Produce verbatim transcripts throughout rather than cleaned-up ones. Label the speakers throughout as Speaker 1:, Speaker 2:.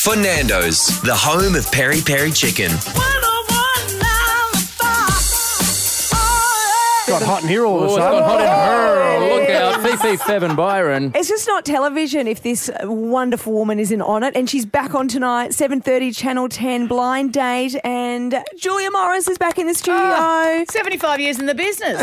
Speaker 1: for Nando's, the home of peri peri chicken.
Speaker 2: Got hot in here all of a
Speaker 3: Oh, it's
Speaker 2: sudden.
Speaker 3: got hot in her. Look out. Fifi, Fev and Byron.
Speaker 4: It's just not television if this wonderful woman isn't on it. And she's back on tonight, seven thirty, Channel ten, Blind Date. And Julia Morris is back in the studio.
Speaker 5: Oh, seventy-five years in the business.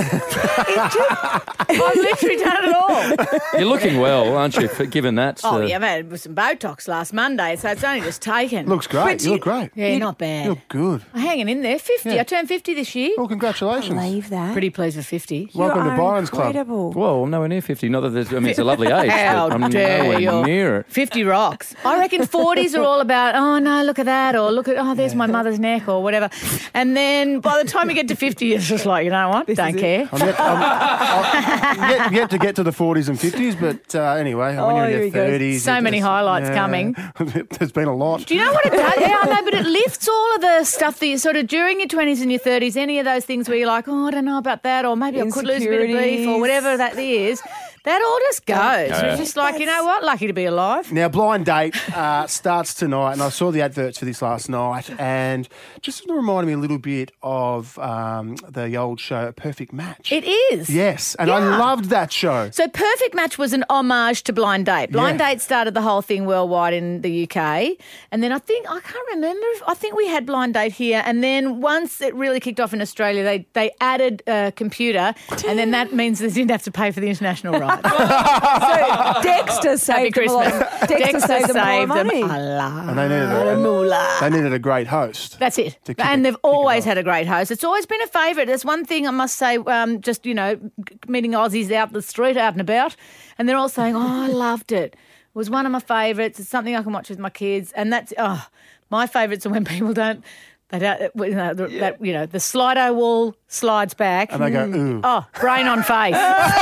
Speaker 5: I've literally done it all.
Speaker 3: You're looking well, aren't you, for- given that?
Speaker 5: Oh,
Speaker 3: uh,
Speaker 5: yeah, I've had some Botox last Monday, so it's only just taken.
Speaker 2: Looks great.
Speaker 4: But
Speaker 2: You
Speaker 4: you-
Speaker 2: look great.
Speaker 5: yeah, not bad.
Speaker 2: You look good.
Speaker 5: I'm hanging in there. fifty.
Speaker 2: Yeah.
Speaker 5: I turned fifty this year.
Speaker 2: Well, congratulations.
Speaker 4: Believe that.
Speaker 5: Pretty pleased with fifty.
Speaker 2: Welcome
Speaker 4: You
Speaker 2: to
Speaker 4: are
Speaker 2: Byron's Club.
Speaker 4: incredible.
Speaker 3: Well, I'm nowhere near fifty. Not that there's, I mean, it's a lovely age.
Speaker 5: How
Speaker 3: but I'm
Speaker 5: dare
Speaker 3: nowhere
Speaker 5: you?
Speaker 3: near it.
Speaker 5: fifty rocks. I reckon forties are all about, oh, no, look at that, or look at, oh, there's my mother's neck, or whatever. And then by the time you get to fifty, it's just like, you know what? Don't
Speaker 4: is it.
Speaker 5: care.
Speaker 2: I'm yet, I'm, I'm yet, yet to get to the forties and fifties, but uh, anyway,
Speaker 4: Oh,
Speaker 2: when you're
Speaker 4: here
Speaker 2: in
Speaker 4: we
Speaker 2: your
Speaker 4: go.
Speaker 2: thirties...
Speaker 5: So
Speaker 2: it
Speaker 5: many
Speaker 2: just-
Speaker 5: highlights
Speaker 2: yeah.
Speaker 5: coming.
Speaker 2: There's been a lot.
Speaker 5: Do you know what it does? Yeah, I know, but it lifts all of the stuff that you sort of during your twenties and your thirties, any of those things where you're like, oh, I don't know about that, or maybe I could lose a bit of beef, or
Speaker 4: Insecurities.
Speaker 5: whatever that is. That all just goes. It's just like, you know what? Lucky to be alive.
Speaker 2: Now, Blind Date uh, starts tonight, and I saw the adverts for this last night, and just sort of reminded me a little bit of um, the old show Perfect Match.
Speaker 5: It is.
Speaker 2: Yes, and I
Speaker 5: Yeah.
Speaker 2: loved that show.
Speaker 5: So Perfect Match was an homage to Blind Date. Blind
Speaker 2: Yeah.
Speaker 5: Date started the whole thing worldwide in the U K. And then I think, I can't remember, if, I think we had Blind Date here. And then once it really kicked off in Australia, they, they added a computer. And then that means they didn't have to pay for the international rights.
Speaker 4: So Dexter
Speaker 5: Happy
Speaker 4: saved them a
Speaker 5: Christmas.
Speaker 4: lot. Dexter,
Speaker 5: Dexter
Speaker 4: saved them a lot
Speaker 5: saved
Speaker 4: of
Speaker 5: them
Speaker 4: money.
Speaker 5: a lot.
Speaker 2: And they needed a,
Speaker 5: moolah.
Speaker 2: they needed a great host.
Speaker 5: That's it.
Speaker 2: To kick
Speaker 5: And
Speaker 2: it-
Speaker 5: they've
Speaker 2: kick it
Speaker 5: always
Speaker 2: off.
Speaker 5: had a great host. It's always been a favourite. There's one thing I must say, um, just, you know, g- meeting Aussies out the street, out and about, and they're all saying, oh, I loved it. It was one of my favourites. It's something I can watch with my kids. And that's, oh, my favourites are when people don't, they don't, you know, the, that, you know, the Slido wall slides back.
Speaker 2: And they go, ooh.
Speaker 5: Oh, brain on face.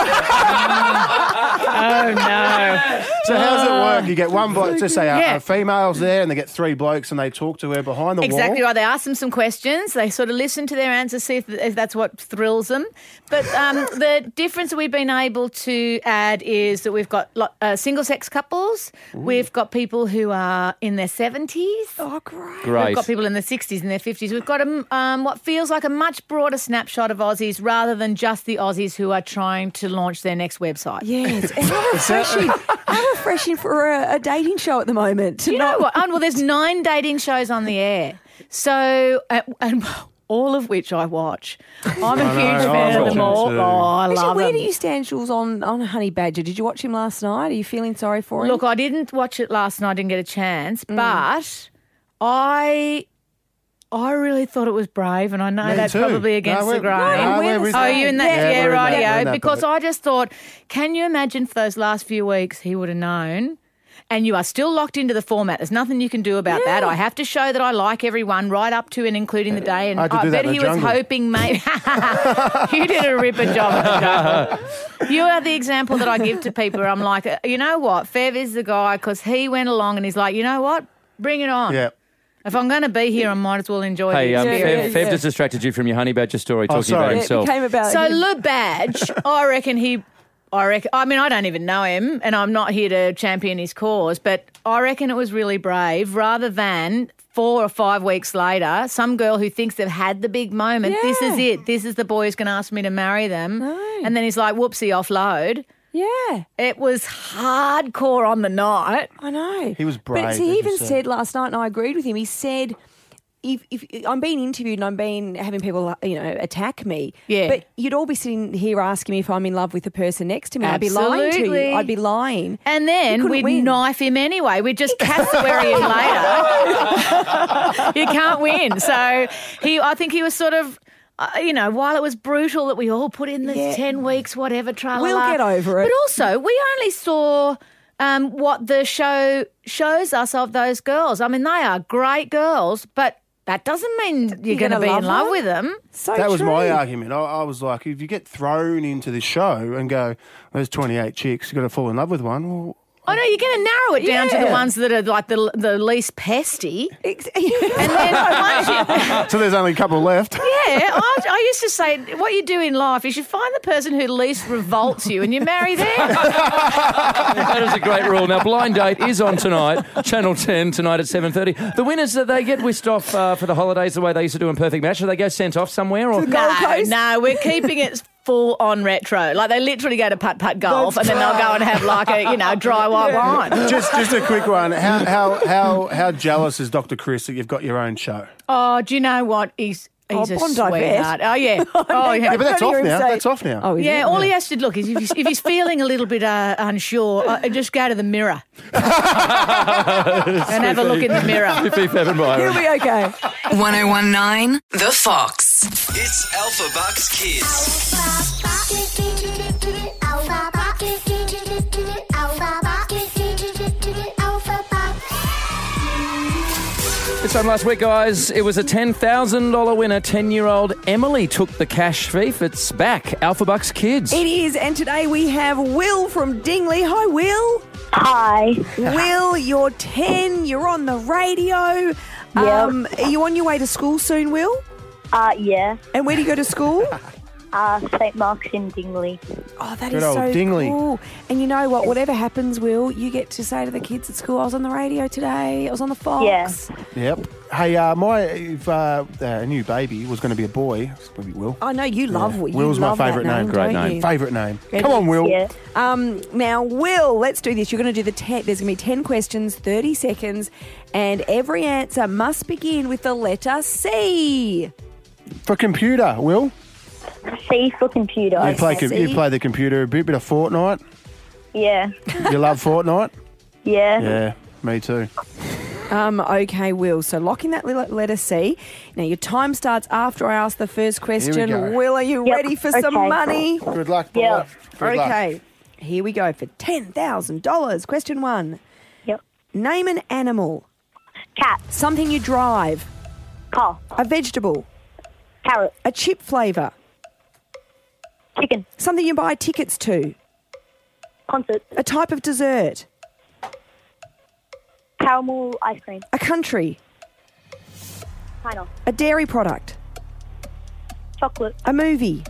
Speaker 5: Oh, no.
Speaker 2: So how does it work? You get one bloke, just say a,
Speaker 5: Yeah.
Speaker 2: a female's there, and they get three blokes, and they talk to her behind the
Speaker 5: Exactly
Speaker 2: wall.
Speaker 5: right. They ask them some questions. They sort of listen to their answers, see if, if that's what thrills them. But um, the difference that we've been able to add is that we've got lo- uh, single-sex couples. We've got people who are in their seventies.
Speaker 4: Oh, great.
Speaker 3: Great.
Speaker 5: We've got people in their sixties and their fifties. We've got a, um, what feels like a much broader snapshot of Aussies rather than just the Aussies who are trying to launch their next website.
Speaker 4: Yes, and how refreshing. How refreshing for a, a dating show at the moment. To
Speaker 5: You know
Speaker 4: not-
Speaker 5: what? Oh, well, there's nine dating shows on the air. So, uh, and all of which I watch. I'm a
Speaker 2: I know,
Speaker 5: huge
Speaker 2: I
Speaker 5: fan of
Speaker 2: watch
Speaker 5: them
Speaker 2: them
Speaker 5: all.
Speaker 2: too.
Speaker 5: Oh, I
Speaker 4: Actually,
Speaker 5: love
Speaker 4: where
Speaker 5: them.
Speaker 4: do you stand, Jules, on, on Honey Badger? Did you watch him last night? Are you feeling sorry for him?
Speaker 5: Look, I didn't watch it last night. I didn't get a chance.
Speaker 2: Mm.
Speaker 5: But I... I really thought it was brave, and I know
Speaker 2: Me
Speaker 5: that's
Speaker 2: too.
Speaker 5: probably against
Speaker 2: No,
Speaker 5: the
Speaker 2: we're-
Speaker 5: grain.
Speaker 2: no,
Speaker 4: we're
Speaker 2: we're
Speaker 4: the
Speaker 2: with
Speaker 5: Oh,
Speaker 4: same.
Speaker 5: you in that?
Speaker 2: Yeah,
Speaker 5: Yeah,
Speaker 2: we're in that-
Speaker 5: right,
Speaker 2: we're in
Speaker 5: yeah.
Speaker 2: that
Speaker 5: Because
Speaker 2: boat.
Speaker 5: I just thought, can you imagine for those last few weeks he would have known? And you are still locked into the format. There's nothing you can do about that. I have to show that I like everyone right up to and including the day. And
Speaker 2: I had to
Speaker 5: I
Speaker 2: do that
Speaker 5: bet
Speaker 2: in
Speaker 5: he
Speaker 2: the
Speaker 5: was
Speaker 2: jungle.
Speaker 5: hoping, mate. You did a ripper job in the jungle. You are the example that I give to people where I'm like, you know what? Fev is the guy because he went along and he's like, you know what? Bring it on.
Speaker 2: Yeah.
Speaker 5: If I'm going to be here, I might as well enjoy
Speaker 3: Hey,
Speaker 5: the
Speaker 3: um,
Speaker 5: experience.
Speaker 3: Fev, Fev
Speaker 4: yeah.
Speaker 3: just distracted you from your honey badger story,
Speaker 2: Oh,
Speaker 3: talking
Speaker 2: sorry.
Speaker 3: about
Speaker 2: Yeah,
Speaker 4: it
Speaker 3: himself.
Speaker 4: became about
Speaker 5: So
Speaker 4: him.
Speaker 5: Le Badge, I reckon he, I reckon, I mean, I don't even know him and I'm not here to champion his cause, but I reckon it was really brave rather than four or five weeks later, some girl who thinks they've had the big moment, this is
Speaker 4: Yeah.
Speaker 5: it, this is the boy who's going to ask me to marry them.
Speaker 4: No.
Speaker 5: And then he's like, whoopsie, offload.
Speaker 4: Yeah,
Speaker 5: It was hardcore on the night.
Speaker 4: I know.
Speaker 2: He was brave,
Speaker 4: But
Speaker 2: as
Speaker 4: he
Speaker 2: you
Speaker 4: even
Speaker 2: said.
Speaker 4: said last night, and I agreed with him, he said, if, if I'm being interviewed and I'm being having people, you know, attack me,
Speaker 5: Yeah.
Speaker 4: but you'd all be sitting here asking me if I'm in love with the person next to me. I'd be lying to
Speaker 5: Absolutely.
Speaker 4: you. I'd be lying.
Speaker 5: And
Speaker 4: You
Speaker 5: then
Speaker 4: couldn't
Speaker 5: we'd
Speaker 4: win.
Speaker 5: knife him anyway. We'd just cassowary him later. You can't win. So he, I think he was sort of, uh, you know, while it was brutal that we all put in this
Speaker 4: Yeah.
Speaker 5: ten weeks, whatever, tra-la-la.
Speaker 4: We'll get over it.
Speaker 5: But also, we only saw um, what the show shows us of those girls. I mean, they are great girls, but that doesn't mean you're,
Speaker 4: You're
Speaker 5: going to
Speaker 4: gonna
Speaker 5: be in
Speaker 4: love
Speaker 5: love
Speaker 4: them?
Speaker 5: with them.
Speaker 4: So
Speaker 2: That was
Speaker 4: true.
Speaker 2: my argument. I, I was like, if you get thrown into this show and go, there's twenty-eight chicks, you've got to fall in love with one, well,
Speaker 5: Oh, no, you're going to narrow it down to
Speaker 4: Yeah.
Speaker 5: the ones that are like the the least pesty.
Speaker 4: Ex-
Speaker 5: And then once you,
Speaker 2: So there's only a couple left.
Speaker 5: yeah, I, I used to say what you do in life is you find the person who least revolts you and you marry them.
Speaker 3: That is a great rule. Now, Blind Date is on tonight, Channel ten, tonight at seven thirty. The winners, uh, they get whisked off uh, for the holidays the way they used to do in Perfect Match. Do they go sent off somewhere? Or
Speaker 5: No,
Speaker 4: Coast?
Speaker 5: no, we're keeping it full on retro. Like they literally go to putt putt golf and then they'll go and have like a you know dry white wine.
Speaker 2: Just just a quick one. How how how how jealous is Doctor Chris that you've got your own show?
Speaker 5: Oh, do you know what? He's he's
Speaker 4: Oh,
Speaker 5: a
Speaker 4: Bondi vet.
Speaker 5: sweetheart. Oh yeah. Oh yeah.
Speaker 2: Yeah, but that's
Speaker 4: Don't
Speaker 2: off
Speaker 4: hear him
Speaker 2: now.
Speaker 4: say-
Speaker 2: That's off now.
Speaker 4: Oh, is
Speaker 5: Yeah,
Speaker 4: it?
Speaker 5: all he has to look is if he's, if he's feeling a little bit uh, unsure, uh, just go to the mirror and have a look in the mirror.
Speaker 3: Fifi Feven
Speaker 4: He'll
Speaker 3: Byron.
Speaker 4: be okay.
Speaker 6: one oh one nine The Fox.
Speaker 1: It's Alpha Bucks Kids.
Speaker 3: This time last week, guys, it was a ten thousand dollars winner. ten-year-old Emily took the cash thief. It's back. Alpha Bucks Kids.
Speaker 4: It is, and today we have Will from Dingley. Hi, Will.
Speaker 7: Hi.
Speaker 4: Will, you're ten. You're on the radio. Um, are you on your way to school soon, Will?
Speaker 7: Uh, yeah.
Speaker 4: And where do you go to school?
Speaker 7: Uh, Saint Mark's in Dingley.
Speaker 4: Oh, that
Speaker 2: Good
Speaker 4: is
Speaker 2: old
Speaker 4: so
Speaker 2: Dingley.
Speaker 4: cool. And you know what? Whatever happens, Will, you get to say to the kids at school, I was on the radio today. I was on the Fox.
Speaker 7: Yeah.
Speaker 2: Yep. Hey, uh, my if uh, a new baby was going to be a boy, it's going to be Will.
Speaker 4: I know you love Will. You
Speaker 2: Will's my
Speaker 4: love that
Speaker 2: favourite name.
Speaker 3: Great
Speaker 4: don't
Speaker 3: name.
Speaker 4: you?
Speaker 2: Favourite name.
Speaker 4: Yeah.
Speaker 2: Come on, Will.
Speaker 7: Yeah.
Speaker 4: Um, now, Will, let's do this. You're going to do the ten. There's going to be ten questions, thirty seconds, and every answer must begin with the letter C.
Speaker 2: For computer, Will.
Speaker 7: C for computer.
Speaker 2: You play com- you
Speaker 4: C.
Speaker 2: play the computer a bit, bit of Fortnite.
Speaker 7: Yeah.
Speaker 2: You love Fortnite?
Speaker 7: Yeah.
Speaker 2: Yeah, me too.
Speaker 4: Um, okay, Will. So lock in that le- letter C. Now, your time starts after I ask the first question.
Speaker 2: go.
Speaker 4: Will, are you
Speaker 7: Yep,
Speaker 4: ready for some
Speaker 7: okay.
Speaker 4: money?
Speaker 2: Good luck, boy.
Speaker 7: Yeah.
Speaker 2: Good luck.
Speaker 4: Okay. Here we go for ten thousand dollars. Question one.
Speaker 7: Yep.
Speaker 4: Name an animal.
Speaker 7: Cat.
Speaker 4: Something you drive.
Speaker 7: Car.
Speaker 4: A vegetable.
Speaker 7: Carrot.
Speaker 4: A chip flavour.
Speaker 7: Chicken.
Speaker 4: Something you buy tickets to.
Speaker 7: Concert.
Speaker 4: A type of dessert.
Speaker 7: Caramel ice cream.
Speaker 4: A country.
Speaker 7: China.
Speaker 4: A dairy product.
Speaker 7: Chocolate.
Speaker 4: A movie.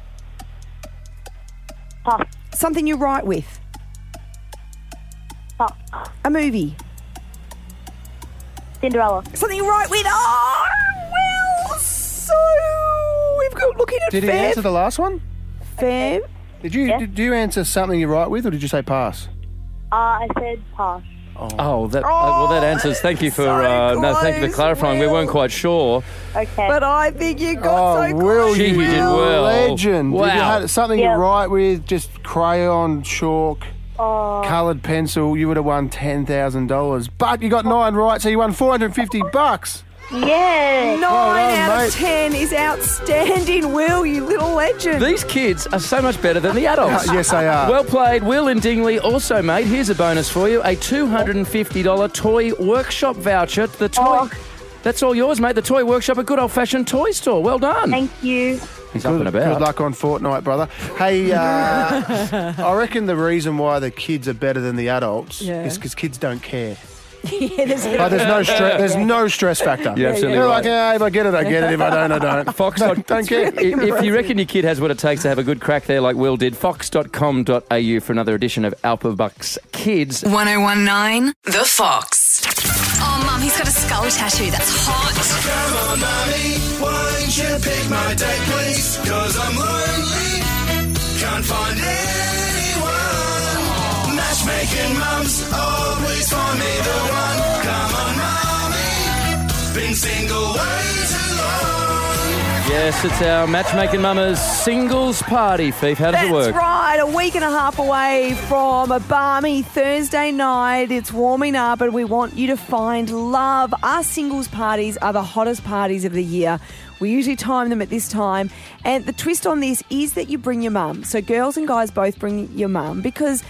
Speaker 7: Pass.
Speaker 4: Something you write with.
Speaker 7: Pass.
Speaker 4: A movie.
Speaker 7: Cinderella.
Speaker 4: Something you write with. Oh, well, so we've got looking at
Speaker 2: Did he
Speaker 4: Fev.
Speaker 2: answer the last one?
Speaker 4: Fev.
Speaker 2: Did you
Speaker 7: Yeah.
Speaker 2: did you answer something you write with, or did you say pass?
Speaker 7: Uh, I said pass.
Speaker 3: Oh, that, uh, well, that answers. Thank you for
Speaker 4: so
Speaker 3: uh, no, thank you for
Speaker 4: close,
Speaker 3: clarifying. We
Speaker 4: Will.
Speaker 3: weren't quite sure.
Speaker 7: Okay.
Speaker 4: But I think you got
Speaker 2: Oh,
Speaker 4: so
Speaker 2: Will,
Speaker 4: close.
Speaker 3: Gee, you did well.
Speaker 2: legend. Did you
Speaker 3: Wow.
Speaker 2: have something
Speaker 7: Yeah.
Speaker 2: you write with, just crayon, chalk,
Speaker 7: Oh,
Speaker 2: coloured pencil, you would have won ten thousand dollars. But you got nine right, so you won four hundred fifty bucks.
Speaker 7: yeah.
Speaker 4: Nine
Speaker 2: Well done,
Speaker 4: out
Speaker 2: mate.
Speaker 4: of ten is outstanding, Will, you little legend.
Speaker 3: These kids are so much better than the adults.
Speaker 2: Uh, yes, they are.
Speaker 3: Well played, Will in Dingley. Also, mate, here's a bonus for you: a two hundred fifty dollars toy workshop voucher. The toy.
Speaker 7: Oh.
Speaker 3: That's all yours, mate. The Toy Workshop, a good old-fashioned toy store. Well done.
Speaker 7: Thank you.
Speaker 3: He's up and
Speaker 2: Good,
Speaker 3: about.
Speaker 2: good luck on Fortnite, brother. Hey, uh, I reckon the reason why the kids are better than the adults
Speaker 4: Yeah.
Speaker 2: is because kids don't care.
Speaker 4: Yeah, there's-
Speaker 2: Like, there's no stress. There's no stress factor.
Speaker 3: You're absolutely
Speaker 2: They're
Speaker 3: right.
Speaker 2: like, yeah, if I get it, I get it. If I don't, I don't.
Speaker 3: Fox.
Speaker 2: don't, don't care.
Speaker 3: If, if you reckon your kid has what it takes to have a good crack there, like Will did, fox dot com dot a u for another edition of Alpha Bucks Kids.
Speaker 6: one oh one nine The Fox. Oh, Mum, he's got a skull tattoo. That's hot.
Speaker 8: Come on, mommy, won't you pick my date, please? Cause I'm lonely, can't find anyone. Matchmaking mums always find me the one. Come on, mommy, been single way too long.
Speaker 3: Yes, it's our Matchmaking Mama's singles party, Fief. How does
Speaker 4: That's
Speaker 3: it work?
Speaker 4: right. A week and a half away from a balmy Thursday night. It's warming up and we want you to find love. Our singles parties are the hottest parties of the year. We usually time them at this time. And the twist on this is that you bring your mum. So girls and guys both bring your mum because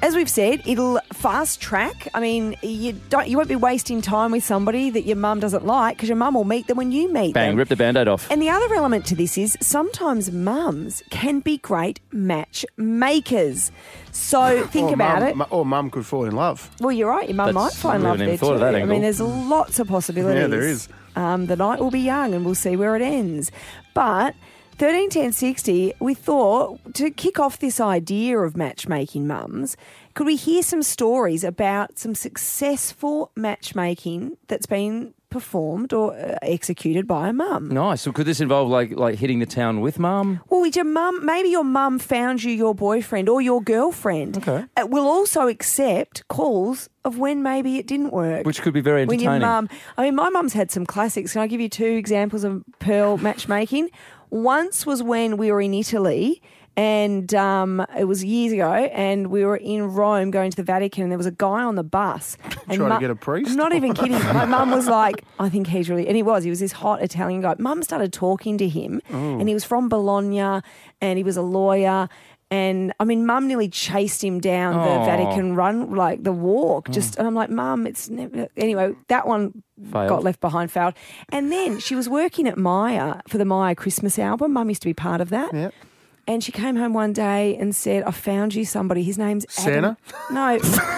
Speaker 4: as we've said, it'll fast track. I mean, you don't, you won't be wasting time with somebody that your mum doesn't like because your mum will meet them when you meet
Speaker 3: Bang,
Speaker 4: them.
Speaker 3: rip the Band-Aid off.
Speaker 4: And the other element to this is sometimes mums can be great matchmakers. So think
Speaker 2: or
Speaker 4: about
Speaker 2: mum,
Speaker 4: it.
Speaker 2: mu- Or mum could fall in love.
Speaker 4: Well, you're right. Your mum might
Speaker 3: That's-
Speaker 4: fall in
Speaker 3: we
Speaker 4: love
Speaker 3: haven't
Speaker 4: there
Speaker 3: even thought
Speaker 4: too.
Speaker 3: of that
Speaker 4: I
Speaker 3: angle.
Speaker 4: mean, there's lots of possibilities.
Speaker 2: Yeah, there is.
Speaker 4: Um, the night will be young, and we'll see where it ends. But thirteen ten sixty, we thought to kick off this idea of matchmaking mums, could we hear some stories about some successful matchmaking that's been performed or uh, executed by a mum?
Speaker 3: Nice. So could this involve like like hitting the town with mum?
Speaker 4: Well, your mum, maybe your mum found you your boyfriend or your girlfriend.
Speaker 3: Okay.
Speaker 4: It will also accept calls of when maybe it didn't work.
Speaker 3: Which could be very
Speaker 4: When your
Speaker 3: entertaining.
Speaker 4: mum, I mean, my mum's had some classics. Can I give you two examples of Pearl matchmaking? Once was when we were in Italy, and um, it was years ago, and we were in Rome going to the Vatican, and there was a guy on the bus. And
Speaker 2: Trying to
Speaker 4: mu-
Speaker 2: get a priest?
Speaker 4: I'm not even kidding. My mum was like, I think he's really, and he was. He was this hot Italian guy. Mum started talking to him, and he was from Bologna, and he was a lawyer. And I mean, Mum nearly chased him down the
Speaker 3: Oh.
Speaker 4: Vatican run, like the walk. Just, and I'm like, Mum, it's never. Anyway, that one
Speaker 3: Failed.
Speaker 4: got left behind, failed. And then she was working at Maya for the Maya Christmas album. Mum used to be part of that.
Speaker 2: Yep.
Speaker 4: And she came home one day and said, I found you somebody. His name's Adam.
Speaker 2: Santa?
Speaker 4: No.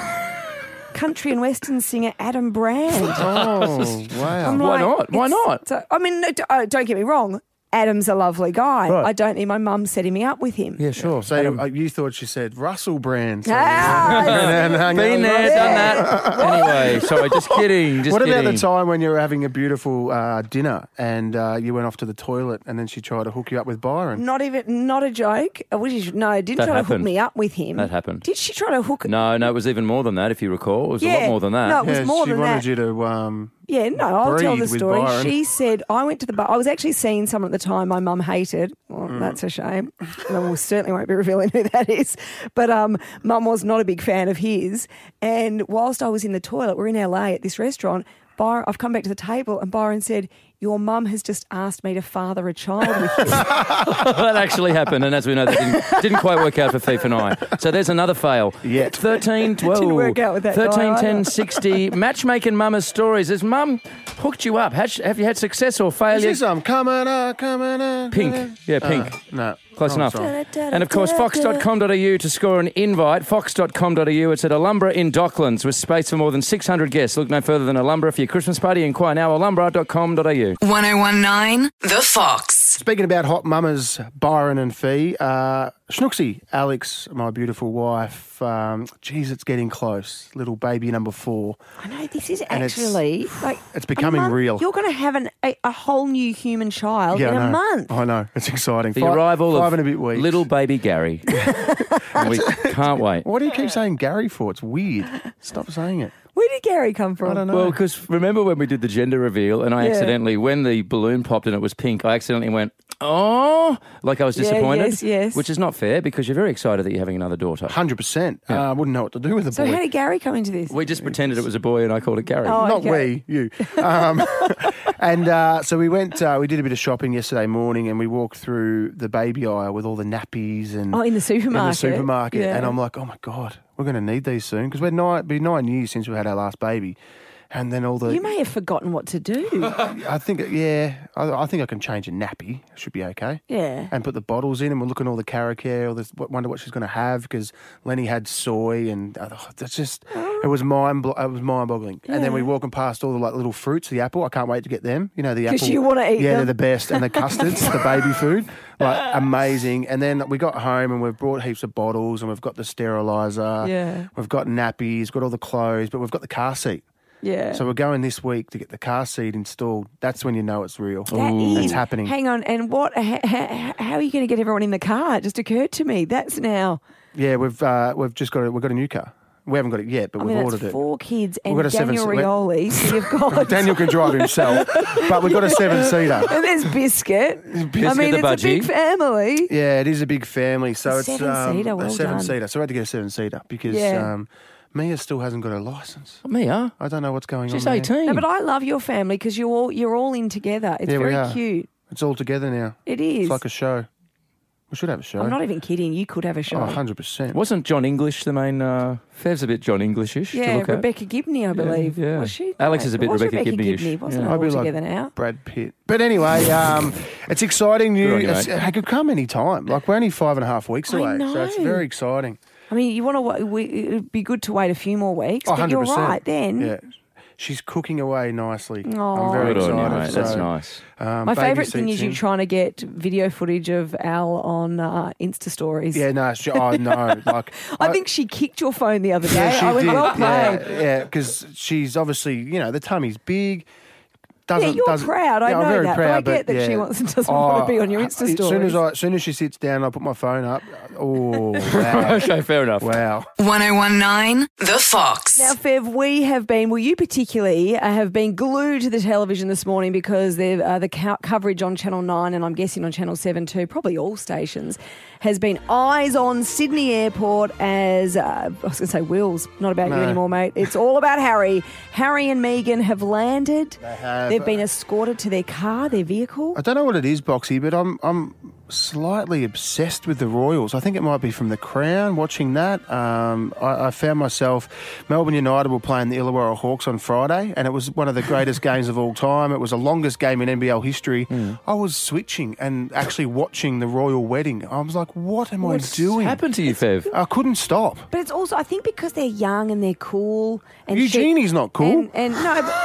Speaker 4: Country and Western singer Adam Brand.
Speaker 2: Oh, wow.
Speaker 4: I'm
Speaker 3: Why
Speaker 4: like,
Speaker 3: not? Why
Speaker 4: it's-
Speaker 3: not?
Speaker 4: So, I mean, no, d- oh, don't get me wrong. Adam's a lovely guy.
Speaker 3: Right.
Speaker 4: I don't need my mum setting me up with him.
Speaker 3: Yeah, sure.
Speaker 2: So
Speaker 3: Adam.
Speaker 2: uh, you thought she said Russell Brand. So
Speaker 4: Ah,
Speaker 2: and then hung
Speaker 3: Been
Speaker 2: out.
Speaker 3: there, done that. Anyway, sorry, just kidding. Just
Speaker 2: What
Speaker 3: kidding.
Speaker 2: about the time when you were having a beautiful uh, dinner and uh, you went off to the toilet and then she tried to hook you up with Byron?
Speaker 4: Not even, not a joke. Uh, What did you, no, didn't
Speaker 3: That
Speaker 4: try to hook
Speaker 3: happened.
Speaker 4: me up with him.
Speaker 3: That happened.
Speaker 4: Did she try to hook?
Speaker 3: No, no, it was even more than that, if you recall. It was a lot more than that.
Speaker 4: No, it was
Speaker 2: Yeah,
Speaker 4: more
Speaker 2: she
Speaker 4: than
Speaker 2: wanted
Speaker 4: that.
Speaker 2: you to. Um,
Speaker 4: Yeah, no, I'll tell
Speaker 2: breed
Speaker 4: the
Speaker 2: with
Speaker 4: story.
Speaker 2: Byron.
Speaker 4: She said, I went to the bar. I was actually seeing someone at the time my mum hated. Well,
Speaker 2: Mm.
Speaker 4: that's a shame. And we certainly won't be revealing who that is. But um, mum was not a big fan of his. And whilst I was in the toilet, we're in L A at this restaurant, Byron, I've come back to the table and Byron said, your mum has just asked me to father a child with you.
Speaker 3: That actually happened, and as we know, that didn't, didn't quite work out for Fief and I. So there's another fail.
Speaker 2: Yet.
Speaker 3: thirteen, twelve,
Speaker 4: Didn't work out with that guy
Speaker 3: thirteen, ten,
Speaker 4: either.
Speaker 3: sixty, matchmaking mama's stories. Has mum hooked you up? Has, have you had success or
Speaker 2: is
Speaker 3: failure?
Speaker 2: this um, coming up, coming up?
Speaker 3: Pink. Yeah, pink.
Speaker 2: Uh, no.
Speaker 3: Close
Speaker 2: Oh,
Speaker 3: enough.
Speaker 2: sorry.
Speaker 3: And of course, fox dot com dot a u to score an invite. fox dot com dot a u. It's at Alumbra in Docklands with space for more than six hundred guests. Look no further than Alumbra for your Christmas party. Inquire now, alumbra dot com dot a u.
Speaker 6: one oh one nine The Fox.
Speaker 2: Speaking about hot mamas, Byron and Fee, uh, Schnooksy, Alex, my beautiful wife, um, geez, it's getting close. Little baby number four.
Speaker 4: I know, this is
Speaker 2: And it's-
Speaker 4: actually like
Speaker 2: it's becoming
Speaker 4: a month-
Speaker 2: real.
Speaker 4: You're going to have an, a, a whole new human child
Speaker 2: Yeah,
Speaker 4: in
Speaker 2: I know.
Speaker 4: a month.
Speaker 2: I know. It's exciting.
Speaker 3: The
Speaker 2: Five-
Speaker 3: arrival
Speaker 2: five
Speaker 3: of
Speaker 2: and a bit weeks.
Speaker 3: little baby Gary. And we can't wait.
Speaker 2: What do you keep saying Gary for? It's weird. Stop saying it.
Speaker 4: Where did Gary come from?
Speaker 2: I don't know.
Speaker 3: Well, because remember when we did the gender reveal and I
Speaker 4: Yeah.
Speaker 3: accidentally, when the balloon popped and it was pink, I accidentally went, oh, like I was
Speaker 4: Yeah,
Speaker 3: disappointed.
Speaker 4: yes, yes.
Speaker 3: Which is not fair because you're very excited that you're having another daughter.
Speaker 2: one hundred percent. Uh, I wouldn't know what to do with a
Speaker 4: So
Speaker 2: boy.
Speaker 4: how did Gary come into this?
Speaker 3: We just pretended it was a boy and I called it Gary.
Speaker 4: Oh,
Speaker 2: Not
Speaker 4: okay.
Speaker 2: we, you. Um, and uh, so we went, uh, we did a bit of shopping yesterday morning and we walked through the baby aisle with all the nappies and
Speaker 4: Oh, in the supermarket.
Speaker 2: in the supermarket.
Speaker 4: Yeah.
Speaker 2: And I'm like, oh my God, we're going to need these soon because we're nine, been nine years since we had our last baby. And then all the,
Speaker 4: You may have forgotten what to do.
Speaker 2: I think, yeah, I, I think I can change a nappy. It should be okay.
Speaker 4: Yeah.
Speaker 2: And put the bottles in, and we're looking at all the carrot care. All this, wonder what she's going to have because Lenny had soy, and uh, that's just it was mind it was mind boggling. And then we walking past all the like little fruits, the apple. I can't wait to get them. You know the
Speaker 4: 'Cause
Speaker 2: apple.
Speaker 4: you wanna eat
Speaker 2: Yeah,
Speaker 4: them.
Speaker 2: they're the best, and the custards, the baby food, like amazing. And then we got home and we've brought heaps of bottles, and we've got the sterilizer.
Speaker 4: Yeah.
Speaker 2: We've got nappies, got all the clothes, but we've got the car seat.
Speaker 4: Yeah.
Speaker 2: So we're going this week to get the car seat installed. That's when you know it's real.
Speaker 4: That is
Speaker 2: It's happening.
Speaker 4: Hang on, and what? How, how are you going to get everyone in the car? It just occurred to me. That's now.
Speaker 2: Yeah, we've uh, we've just got a, we've got a new car. We haven't got it yet, but
Speaker 4: I
Speaker 2: we've
Speaker 4: mean,
Speaker 2: ordered
Speaker 4: that's
Speaker 2: it.
Speaker 4: four kids and
Speaker 2: We've got a seven-
Speaker 4: Daniel
Speaker 2: we-
Speaker 4: Rioli. So you've got
Speaker 2: Daniel can drive himself, but we've got a seven-seater.
Speaker 4: And there's Biscuit. I
Speaker 3: Biscuit
Speaker 4: mean,
Speaker 3: the
Speaker 4: it's a big
Speaker 3: budgie.
Speaker 4: family.
Speaker 2: Yeah, it is a big family, so
Speaker 4: A
Speaker 2: it's um,
Speaker 4: seven-seater, well
Speaker 2: a
Speaker 4: done.
Speaker 2: seven-seater. So we had to get a seven-seater because
Speaker 4: Yeah.
Speaker 2: um, Mia still hasn't got her license.
Speaker 3: Mia?
Speaker 2: I don't know what's going
Speaker 3: She's
Speaker 2: on. there.
Speaker 3: eighteen.
Speaker 4: No, but I love your family because you're all you're all in together. It's
Speaker 2: Yeah, we
Speaker 4: very
Speaker 2: are.
Speaker 4: cute.
Speaker 2: It's all together now.
Speaker 4: It is.
Speaker 2: It's like a show. We should have a show.
Speaker 4: I'm not even kidding. You could have a show.
Speaker 2: Oh, one hundred percent.
Speaker 3: Wasn't John English the main? Uh, Fev's a bit John Englishish. to
Speaker 4: yeah,
Speaker 3: look at.
Speaker 4: Rebecca Gibney, I believe.
Speaker 3: yeah.
Speaker 4: Was she?
Speaker 3: Alex
Speaker 4: No,
Speaker 3: is a bit
Speaker 4: it was
Speaker 3: Rebecca
Speaker 4: Rebecca
Speaker 3: Gibney-ish.
Speaker 4: Gibney, wasn't
Speaker 3: Yeah.
Speaker 4: it?
Speaker 2: I'd be
Speaker 4: All
Speaker 2: like
Speaker 4: together now.
Speaker 2: Brad Pitt. But anyway, um, it's exciting
Speaker 3: Good on
Speaker 2: news.
Speaker 3: you, mate.
Speaker 2: It could come any time. Like, we're only five and a half weeks
Speaker 4: I
Speaker 2: away. So it's
Speaker 4: know.
Speaker 2: very exciting.
Speaker 4: I mean, you want to? We, it'd be good to wait a few more weeks.
Speaker 2: Oh,
Speaker 4: but you're
Speaker 2: one hundred percent.
Speaker 4: right. Then
Speaker 2: Yeah. She's cooking away nicely.
Speaker 4: Aw.
Speaker 2: I'm very
Speaker 3: Good on
Speaker 2: excited.
Speaker 3: you, mate.
Speaker 2: So,
Speaker 3: That's nice.
Speaker 2: um,
Speaker 4: my
Speaker 2: baby
Speaker 4: favourite thing
Speaker 2: seats
Speaker 4: is you
Speaker 2: in.
Speaker 4: trying to get video footage of Al on uh, Insta stories.
Speaker 2: Yeah, no, she, I know. Like,
Speaker 4: I think she kicked your phone the other day.
Speaker 2: yeah, she
Speaker 4: I went,
Speaker 2: did.
Speaker 4: well played.
Speaker 2: Yeah, yeah, because she's obviously, you know, the tummy's big. Doesn't,
Speaker 4: Yeah, you're
Speaker 2: doesn't,
Speaker 4: proud. I
Speaker 2: yeah, I'm
Speaker 4: know
Speaker 2: very
Speaker 4: that, but
Speaker 2: proud,
Speaker 4: I get that she
Speaker 2: yeah.
Speaker 4: wants- doesn't want to be on your Insta
Speaker 2: As soon
Speaker 4: stories.
Speaker 2: as I, as soon as she sits down, I put my phone up. Oh, wow.
Speaker 3: Okay, fair enough.
Speaker 2: Wow.
Speaker 6: one oh one nine The Fox.
Speaker 4: Now, Fev, we have been, well, you particularly uh, have been glued to the television this morning because they've, uh, the co- coverage on Channel nine and I'm guessing on Channel seven too, probably all stations, has been eyes on Sydney Airport as, uh, I was going to say Wills, not about you
Speaker 2: No.
Speaker 4: anymore, mate. It's all about Harry. Harry and Meghan have landed.
Speaker 2: They have.
Speaker 4: They've been escorted to their car, their vehicle.
Speaker 2: I don't know what it is, Boxy, but I'm I'm slightly obsessed with the Royals. I think it might be from The Crown, watching that. Um, I, I found myself, Melbourne United were playing the Illawarra Hawks on Friday, and it was one of the greatest games of all time. It was the longest game in N B L history.
Speaker 3: Hmm.
Speaker 2: I was switching and actually watching the royal wedding. I was like, what am
Speaker 3: What's
Speaker 2: I doing?
Speaker 3: happened to you, Fev?
Speaker 2: I couldn't stop.
Speaker 4: But it's also, I think, because they're young and they're cool. And
Speaker 2: Eugenie's
Speaker 4: she,
Speaker 2: not cool.
Speaker 4: And, and no, but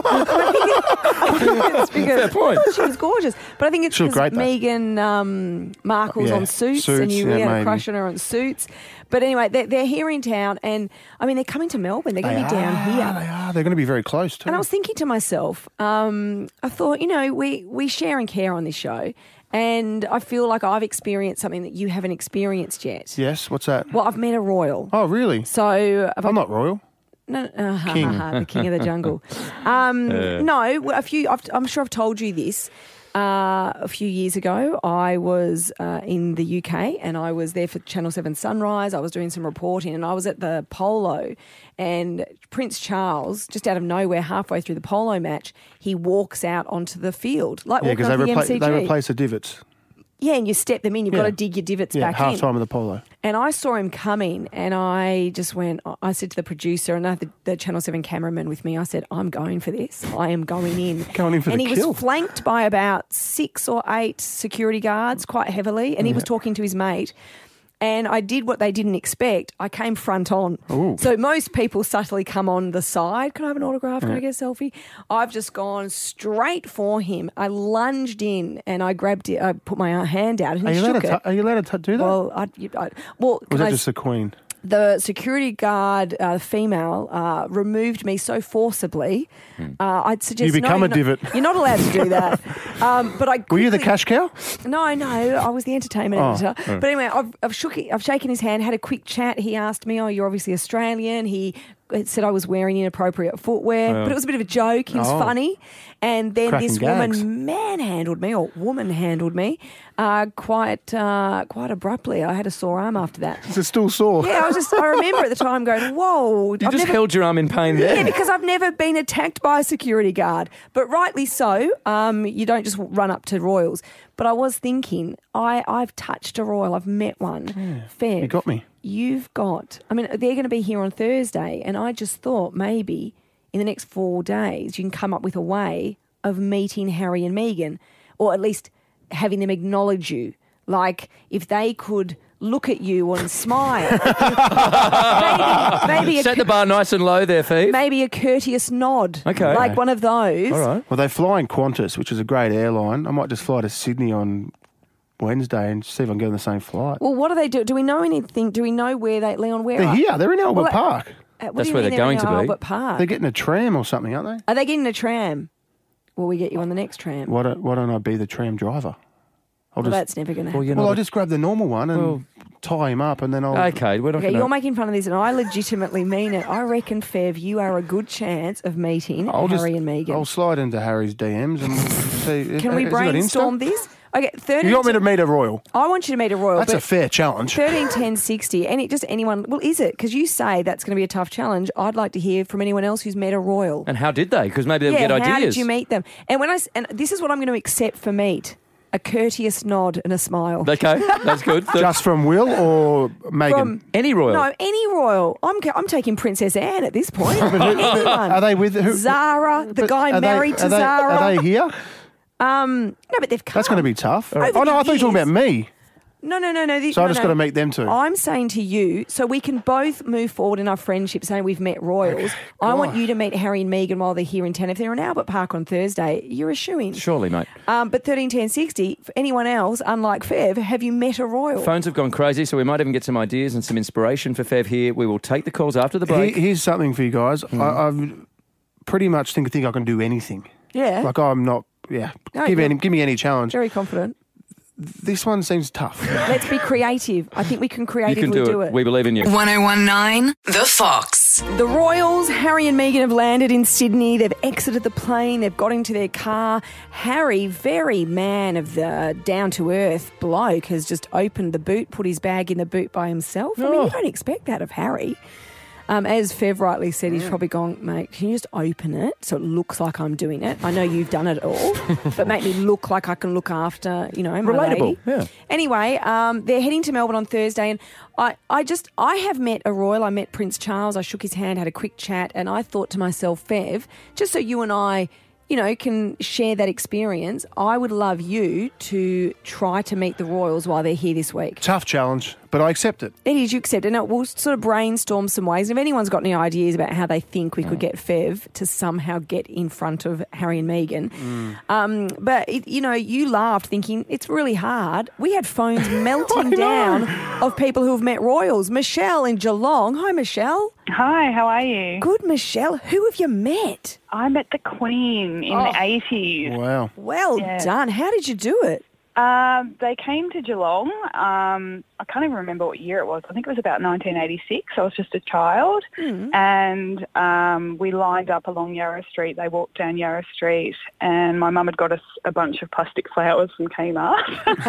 Speaker 4: I think, it, I think it's because
Speaker 3: Fair point.
Speaker 4: I thought she was gorgeous. But I think it's
Speaker 2: She was
Speaker 4: because
Speaker 2: great, though.
Speaker 4: Meghan um, Markle's
Speaker 2: Yeah,
Speaker 4: on Suits, and
Speaker 2: Suits,
Speaker 4: you
Speaker 2: yeah,
Speaker 4: had a
Speaker 2: maybe.
Speaker 4: crush on her on Suits. But anyway, they're, they're here in town, and I mean, they're coming to Melbourne. They're going to
Speaker 2: They
Speaker 4: be down
Speaker 2: are,
Speaker 4: here.
Speaker 2: They are. They're going to be very close too.
Speaker 4: And I was thinking to myself, um, I thought, you know, we, we share and care on this show, and I feel like I've experienced something that you haven't experienced yet.
Speaker 2: Yes, what's that?
Speaker 4: Well, I've met a royal.
Speaker 2: Oh, really?
Speaker 4: So have I
Speaker 2: I'm not royal.
Speaker 4: No, uh, ha,
Speaker 2: King.
Speaker 4: ha, ha, the king of the jungle. Um, No, a few. I've, I'm sure I've told you this. Uh, a few years ago, I was uh, in the U K and I was there for Channel seven Sunrise. I was doing some reporting and I was at the polo, and Prince Charles, just out of nowhere, halfway through the polo match, he walks out onto the field, like
Speaker 2: Yeah,
Speaker 4: walking
Speaker 2: because they,
Speaker 4: onto the
Speaker 2: repla-
Speaker 4: M C G.
Speaker 2: they replace the divots.
Speaker 4: Yeah, and you step them in. You've
Speaker 2: Yeah.
Speaker 4: got to dig your divots
Speaker 2: Yeah,
Speaker 4: back
Speaker 2: half
Speaker 4: in.
Speaker 2: time of the polo.
Speaker 4: And I saw him coming, and I just went, I said to the producer, and I had the, the Channel seven cameraman with me, I said, I'm going for this. I am going in.
Speaker 2: Going in for
Speaker 4: and
Speaker 2: the
Speaker 4: he
Speaker 2: kill.
Speaker 4: was flanked by about six or eight security guards quite heavily, and he was talking to his mate. And I did what they didn't expect. I came front on.
Speaker 2: Ooh.
Speaker 4: So most people subtly come on the side. Can I have an autograph? Can I get a selfie? I've just gone straight for him. I lunged in and I grabbed it. I put my hand out and
Speaker 2: Are
Speaker 4: he
Speaker 2: you allowed
Speaker 4: shook
Speaker 2: to,
Speaker 4: it.
Speaker 2: t- are you allowed to t- do that?
Speaker 4: Well, I, you- I, well,
Speaker 2: or was
Speaker 4: can
Speaker 2: that
Speaker 4: I
Speaker 2: just the Queen?
Speaker 4: the security guard, uh, female, uh, removed me so forcibly. Uh, I'd suggest
Speaker 2: You become
Speaker 4: no,
Speaker 2: a
Speaker 4: you're
Speaker 2: divot.
Speaker 4: Not, you're not allowed to do that. Um, but I
Speaker 2: Were you the
Speaker 4: quickly-
Speaker 2: cash cow?
Speaker 4: No, no, I was the entertainment
Speaker 2: Oh,
Speaker 4: editor. But anyway, I've, I've shook, it- I've shaken his hand, had a quick chat. He asked me, "Oh, you're obviously Australian." He said I was wearing inappropriate footwear, but it was a bit of a joke. He was
Speaker 2: Oh.
Speaker 4: funny, and then
Speaker 2: Cracking
Speaker 4: this
Speaker 2: gags.
Speaker 4: woman manhandled me, or woman handled me, uh, quite, uh, quite abruptly. I had a sore arm after that.
Speaker 2: Is it still sore?
Speaker 4: Yeah, I was just. I remember at the time going, "Whoa!"
Speaker 3: You just
Speaker 4: never,
Speaker 3: held your arm in pain there.
Speaker 4: yeah, because I've never been attacked by a security guard. But rightly so. Um, you don't just run up to royals. But I was thinking, I, I've touched a royal. I've met one. Fair.
Speaker 2: You got me.
Speaker 4: You've got. I mean, they're going to be here on Thursday, and I just thought maybe in the next four days you can come up with a way of meeting Harry and Meghan, or at least having them acknowledge you. Like if they could look at you and smile. maybe, maybe a
Speaker 3: Set the bar nice and low there, Fee.
Speaker 4: maybe a courteous nod.
Speaker 3: Okay.
Speaker 4: Like one of those.
Speaker 3: All right.
Speaker 2: Well, they fly in Qantas, which is a great airline. I might just fly to Sydney on Wednesday and see if I can get on the same flight.
Speaker 4: Well, what do they do? Do we know anything? Do we know where they, Leon, where
Speaker 2: They're
Speaker 4: are
Speaker 2: here. They're in Albert
Speaker 4: Well,
Speaker 2: Park.
Speaker 4: Uh, what
Speaker 3: That's
Speaker 4: do you
Speaker 3: where
Speaker 4: mean
Speaker 3: they're going
Speaker 4: in
Speaker 3: to be.
Speaker 4: Albert Park?
Speaker 2: They're getting a tram or something, aren't they?
Speaker 4: Are they getting a tram? Will we get you on the next tram?
Speaker 2: Why don't, why don't I be the tram driver? I'll
Speaker 4: Well,
Speaker 2: just,
Speaker 4: that's never going to
Speaker 3: Well,
Speaker 4: happen.
Speaker 3: you're
Speaker 2: well,
Speaker 3: not
Speaker 2: I'll
Speaker 3: a-
Speaker 2: just grab the normal one and
Speaker 3: Well-
Speaker 2: tie him up, and then I'll.
Speaker 3: Okay, we're not
Speaker 4: Okay,
Speaker 3: going
Speaker 4: you're
Speaker 3: to...
Speaker 4: making fun of this, and I legitimately mean it. I reckon, Fev, you are a good chance of meeting
Speaker 2: I'll
Speaker 4: Harry
Speaker 2: just,
Speaker 4: and Meghan.
Speaker 2: I'll slide into Harry's D Ms and see.
Speaker 4: Can we
Speaker 2: has he got Insta?
Speaker 4: brainstorm this? Okay, thirteen.
Speaker 2: You want me to meet a royal?
Speaker 4: I want you to meet a royal.
Speaker 2: That's
Speaker 4: but
Speaker 2: a fair challenge.
Speaker 4: thirteen ten sixty. Any just anyone? Well, is it? Because you say that's going to be a tough challenge. I'd like to hear from anyone else who's met a royal.
Speaker 3: And how did they? Because maybe they'll
Speaker 4: yeah,
Speaker 3: get
Speaker 4: how
Speaker 3: ideas.
Speaker 4: did you meet them? And when I s- and this is what I'm going to accept for meet. a courteous nod and a smile.
Speaker 3: Okay, that's good. The-
Speaker 2: Just from Will or Megan?
Speaker 3: From any royal?
Speaker 4: No, any royal. I'm I'm taking Princess Anne at this point. Anyone.
Speaker 2: Are they with who?
Speaker 4: Zara, the
Speaker 2: but
Speaker 4: guy
Speaker 2: are they-
Speaker 4: married to
Speaker 2: are they,
Speaker 4: Zara.
Speaker 2: Are they here?
Speaker 4: Um, no, but they've come.
Speaker 2: That's going to be tough.
Speaker 4: Over
Speaker 2: Oh no,
Speaker 4: the
Speaker 2: I thought you were talking
Speaker 4: years.
Speaker 2: about me.
Speaker 4: No, no, no, no. the-
Speaker 2: So I
Speaker 4: no,
Speaker 2: just
Speaker 4: no.
Speaker 2: got to meet them too.
Speaker 4: I'm saying to you, so we can both move forward in our friendship, saying we've met royals. I want you to meet Harry and Meghan while they're here in town. If they're in Albert Park on Thursday, you're a shoo-in.
Speaker 3: Surely, mate.
Speaker 4: Um, but thirteen ten sixty, for anyone else, unlike Fev, have you met a royal?
Speaker 3: Phones have gone crazy, so we might even get some ideas and some inspiration for Fev here. We will take the calls after the
Speaker 2: Here-
Speaker 3: break.
Speaker 2: here's something for you guys. I, I pretty much think think I can do anything.
Speaker 4: Yeah.
Speaker 2: Like I'm not. Yeah.
Speaker 4: No,
Speaker 2: give
Speaker 4: you're-
Speaker 2: any give me any challenge.
Speaker 4: Very confident.
Speaker 2: This one seems tough.
Speaker 4: Let's be creative. I think we can
Speaker 3: You
Speaker 4: creatively
Speaker 3: can do, it. We believe in you.
Speaker 6: one oh one nine The Fox.
Speaker 4: The Royals, Harry and Meghan, have landed in Sydney. They've exited the plane. They've got into their car. Harry, very man of the down-to-earth bloke, has just opened the boot, put his bag in the boot by himself. I mean,
Speaker 3: Oh.
Speaker 4: you don't expect that of Harry. Um, as Fev rightly said, he's probably gone, mate, can you just open it so it looks like I'm doing it? I know you've done it all, but make me look like I can look after, you know, my
Speaker 3: Relatable,
Speaker 4: lady.
Speaker 3: yeah.
Speaker 4: Anyway, um, they're heading to Melbourne on Thursday, and I, I just, I have met a royal. I met Prince Charles. I shook his hand, had a quick chat, and I thought to myself, Fev, just so you and I, you know, can share that experience, I would love you to try to meet the royals while they're here this week.
Speaker 2: Tough challenge, but I accept it.
Speaker 4: It is, you accept it. Now, we'll sort of brainstorm some ways. And if anyone's got any ideas about how they think we could get Fev to somehow get in front of Harry and Meghan. Um, but, it, you know, you laughed thinking it's really hard. We had phones melting down of people who have met royals. Michelle in Geelong. Hi, Michelle.
Speaker 9: Hi, how are you?
Speaker 4: Good, Michelle. Who have you met?
Speaker 9: I met the Queen in
Speaker 4: Oh.
Speaker 9: the eighties.
Speaker 2: Wow.
Speaker 4: Well
Speaker 9: Yeah.
Speaker 4: done. How did you do it?
Speaker 9: Um, they came to Geelong. Um, I can't even remember what year it was. I think it was about nineteen eighty-six. I was just a child. And um, we lined up along Yarra Street. They walked down Yarra Street, and my mum had got us a bunch of plastic flowers from Kmart.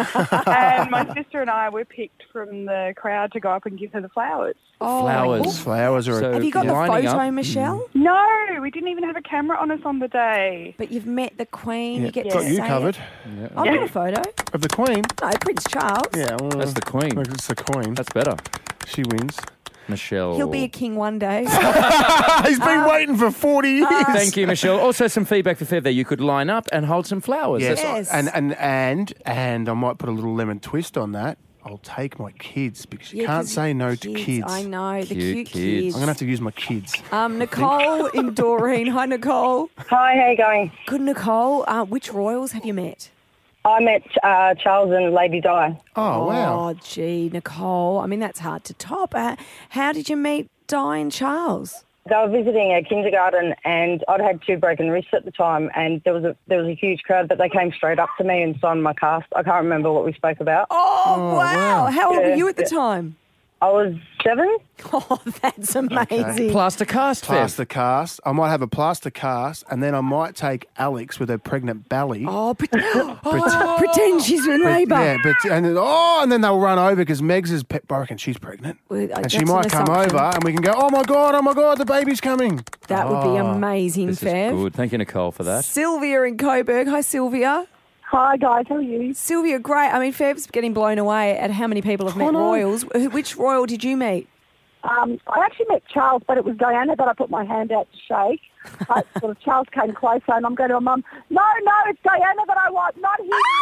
Speaker 9: And my sister and I were picked from the crowd to go up and give her the flowers.
Speaker 4: Oh,
Speaker 3: Flowers.
Speaker 2: Flowers are.
Speaker 3: So-
Speaker 4: Have you got the
Speaker 3: Lining
Speaker 4: photo,
Speaker 3: up.
Speaker 4: Michelle?
Speaker 9: No, we didn't even have a camera on us on the day.
Speaker 4: But you've met the Queen.
Speaker 2: Yeah,
Speaker 4: You get
Speaker 2: got
Speaker 4: to
Speaker 2: you
Speaker 4: say
Speaker 2: covered.
Speaker 4: It. I've got a photo.
Speaker 2: Of the Queen.
Speaker 4: No, Prince Charles.
Speaker 2: Yeah, well,
Speaker 3: That's the Queen.
Speaker 2: look, it's the Queen.
Speaker 3: That's better.
Speaker 2: She wins.
Speaker 3: Michelle.
Speaker 4: He'll be a king one day.
Speaker 2: He's been waiting for forty years.
Speaker 3: Thank you, Michelle. Also, some feedback for Fev there. You could line up and hold some flowers.
Speaker 2: Yes,
Speaker 3: That's-
Speaker 4: Yes.
Speaker 2: and and and and I might put a little lemon twist on that. I'll take my kids because you
Speaker 4: Yeah,
Speaker 2: can't
Speaker 4: 'cause
Speaker 2: say no to kids.
Speaker 4: I know, the
Speaker 3: Cute
Speaker 4: cute,
Speaker 3: kids.
Speaker 4: kids.
Speaker 2: I'm gonna have to use my kids.
Speaker 4: Um, Nicole in Doreen. Hi, Nicole.
Speaker 7: Hi, how you going?
Speaker 4: Good, Nicole. Uh, which royals have you met?
Speaker 7: I met uh, Charles and Lady Di.
Speaker 2: Oh, wow.
Speaker 4: Oh, gee, Nicole. I mean, that's hard to top. Uh, how did you meet Di and Charles?
Speaker 7: They were visiting a kindergarten, and I'd had two broken wrists at the time, and there was a there was a huge crowd, but they came straight up to me and signed my cast. I can't remember what we spoke about.
Speaker 4: Oh, wow.
Speaker 2: wow.
Speaker 4: How old were
Speaker 7: Yeah,
Speaker 4: you at the
Speaker 7: yeah.
Speaker 4: time?
Speaker 7: I was seven.
Speaker 4: Oh, that's amazing.
Speaker 3: Plaster cast, Fev.
Speaker 2: Plaster cast. I might have a plaster cast, and then I might take Alex with her pregnant belly.
Speaker 4: Oh, pre- oh, pretend she's in labour.
Speaker 2: Yeah, but and then, oh, and then they'll run over because Megs is. Pe- I reckon she's pregnant,
Speaker 4: Well, uh,
Speaker 2: and she
Speaker 4: that's
Speaker 2: might
Speaker 4: an
Speaker 2: come
Speaker 4: assumption.
Speaker 2: over, and we can go. Oh my god! Oh my god! The baby's coming.
Speaker 4: That would be
Speaker 2: Oh,
Speaker 4: amazing,
Speaker 3: This is
Speaker 4: Fev.
Speaker 3: good. Thank you, Nicole, for that.
Speaker 4: Sylvia in Coburg. Hi, Sylvia.
Speaker 7: Hi, guys. How are you?
Speaker 4: Sylvia, great. I mean, Fev's getting blown away at how many people have met
Speaker 2: no.
Speaker 4: royals. Who- Which royal did you meet?
Speaker 10: Um, I actually met Charles, but it was Diana that I put my hand out to shake. I, sort of Charles came closer, and I'm going to my mum, no, no, it's Diana that I want, not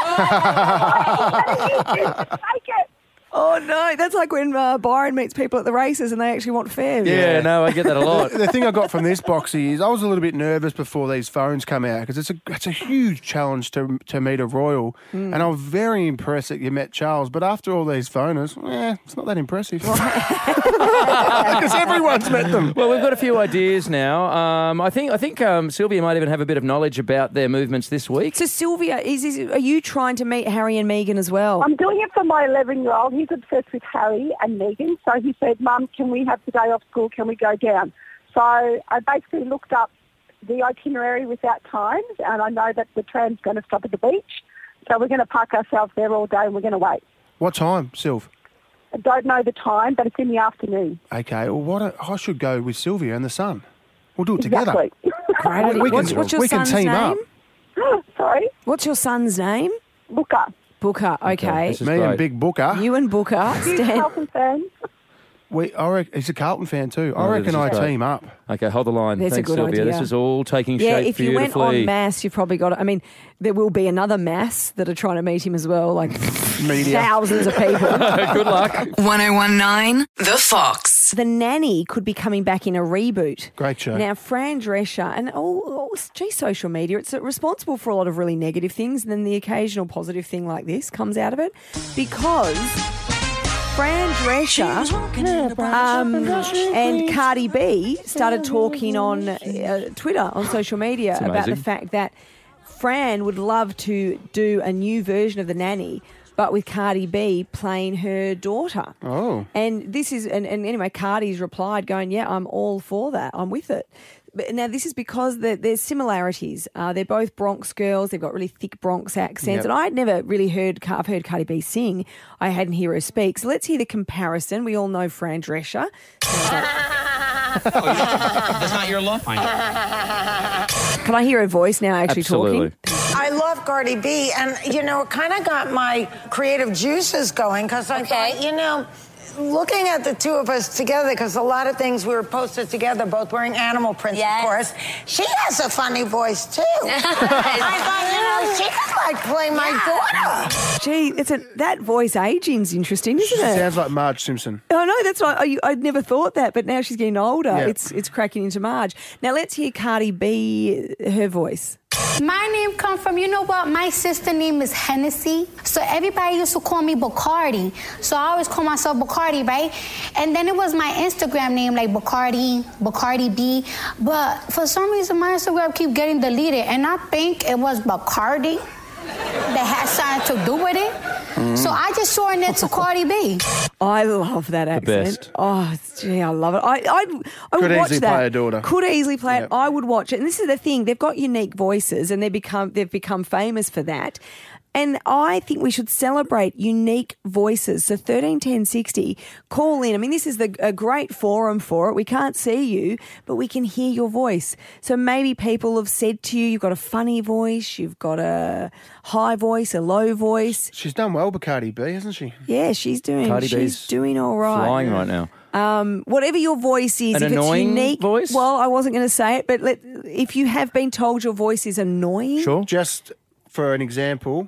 Speaker 10: him. Take it.
Speaker 4: Oh, no. That's like when uh, Byron meets people at the races and they actually want Fev.
Speaker 3: Yeah, no, I get that a lot.
Speaker 2: The thing I got from this, Boxy, is I was a little bit nervous before these phones come out because it's a it's a huge challenge to to meet a royal,
Speaker 4: Mm.
Speaker 2: and I was very impressed that you met Charles. But after all these phoners, eh, it's not that impressive because everyone's met them.
Speaker 3: Well, we've got a few ideas now. Um, I think I think um, Sylvia might even have a bit of knowledge about their movements this week.
Speaker 4: So, Sylvia, is, is are you trying to meet Harry and Meghan as well?
Speaker 10: I'm doing it for my eleven-year-old. He's obsessed with Harry and Meghan. So he said, Mum, can we have the day off school? Can we go down? So I basically looked up the itinerary without times, and I know that the tram's going to stop at the beach. So we're going to park ourselves there all day and we're going to wait.
Speaker 2: What time, Sylv?
Speaker 10: I don't know the time, but it's in the afternoon.
Speaker 2: Okay, well, what a, I should go with Sylvia and the son. We'll do it together.
Speaker 10: Exactly.
Speaker 4: Great.
Speaker 2: We can-
Speaker 4: what's, what's your
Speaker 2: we can
Speaker 4: son's
Speaker 2: team
Speaker 4: name?
Speaker 2: up.
Speaker 10: Sorry?
Speaker 4: What's your son's name?
Speaker 10: Booker.
Speaker 4: Booker, okay.
Speaker 3: This is
Speaker 2: Me
Speaker 3: great.
Speaker 2: and Big Booker.
Speaker 4: You and Booker
Speaker 10: Huge
Speaker 4: stand.
Speaker 10: Carlton fan.
Speaker 2: We, I reckon, he's a Carlton fan too. I
Speaker 3: Oh,
Speaker 2: reckon
Speaker 3: this
Speaker 2: I
Speaker 3: is great.
Speaker 2: team up.
Speaker 3: Okay, hold the line.
Speaker 4: There's a
Speaker 3: Thanks,
Speaker 4: good
Speaker 3: Sylvia.
Speaker 4: idea.
Speaker 3: This is all taking
Speaker 4: Yeah,
Speaker 3: shape
Speaker 4: if you went
Speaker 3: beautifully.
Speaker 4: en masse, you've probably got. I mean, there will be another mass that are trying to meet him as well, like
Speaker 2: Media.
Speaker 4: thousands of people.
Speaker 3: Good luck.
Speaker 6: one oh one nine The Fox.
Speaker 4: The Nanny could be coming back in a reboot.
Speaker 2: Great show.
Speaker 4: Now, Fran Drescher and all, all gee, social media, it's responsible for a lot of really negative things, and then the occasional positive thing like this comes out of it because Fran Drescher um, and Cardi B started talking on uh, Twitter, on social media,
Speaker 3: It's
Speaker 4: about the
Speaker 3: amazing.
Speaker 4: fact that Fran would love to do a new version of The Nanny, but with Cardi B playing her daughter.
Speaker 2: Oh.
Speaker 4: And this is, and, and anyway, Cardi's replied going, yeah, I'm all for that. I'm with it. But now, this is because there- there's similarities. Uh, they're both Bronx girls. They've got really thick Bronx accents.
Speaker 2: Yep.
Speaker 4: And I'd never really heard, I've heard Cardi B sing. I hadn't heard her speak. So let's hear the comparison. We all know Fran Drescher.
Speaker 11: That's not your love finder.
Speaker 4: Can I hear her voice now actually
Speaker 3: Absolutely.
Speaker 4: talking?
Speaker 12: I love Cardi B, and, you know, it kind of got my creative juices going because I thought, you know, looking at the two of us together, because a lot of things we were posted together, both wearing animal prints, of course. She has a funny voice, too. I thought, you know, she could, like, play my daughter.
Speaker 4: Gee, it's a, that voice aging's interesting, isn't it?
Speaker 2: Sounds like Marge Simpson.
Speaker 4: Oh no, that's right. I, I'd never thought that, but now she's getting older.
Speaker 2: Yeah.
Speaker 4: It's it's cracking into Marge. Now let's hear Cardi B, her voice.
Speaker 13: My name come from, you know what, my sister name is Hennessy. So everybody used to call me Bacardi. So I always call myself Bacardi, right? And then it was my Instagram name, like Bacardi, Bacardi B. But for some reason, my Instagram keep getting deleted. And I think it was Bacardi that had something to do with it.
Speaker 4: Mm.
Speaker 13: So I just shortened it to Cardi B.
Speaker 4: I love that accent.
Speaker 3: best.
Speaker 4: Oh, gee, I love it. I I'd, I would
Speaker 2: Could
Speaker 4: watch
Speaker 2: easily
Speaker 4: that.
Speaker 2: play a daughter.
Speaker 4: Could easily play
Speaker 2: Yep.
Speaker 4: it. I would watch it. And this is the thing: they've got unique voices, and they become they've become famous for that. And I think we should celebrate unique voices. So thirteen ten sixty, call in. I mean, this is the, a great forum for it. We can't see you, but we can hear your voice. So maybe people have said to you, you've got a funny voice, you've got a high voice, a low voice.
Speaker 2: She's done well, Bacardi B, hasn't she?
Speaker 4: Yeah, she's doing.
Speaker 3: Cardi
Speaker 4: she's
Speaker 3: B's
Speaker 4: doing all right.
Speaker 3: Flying right now.
Speaker 4: Um, whatever your voice is,
Speaker 3: An
Speaker 4: if it's
Speaker 3: annoying
Speaker 4: unique,
Speaker 3: voice?
Speaker 4: well, I wasn't going to say it, but let, if you have been told your voice is annoying,
Speaker 3: Sure.
Speaker 2: Just for an example,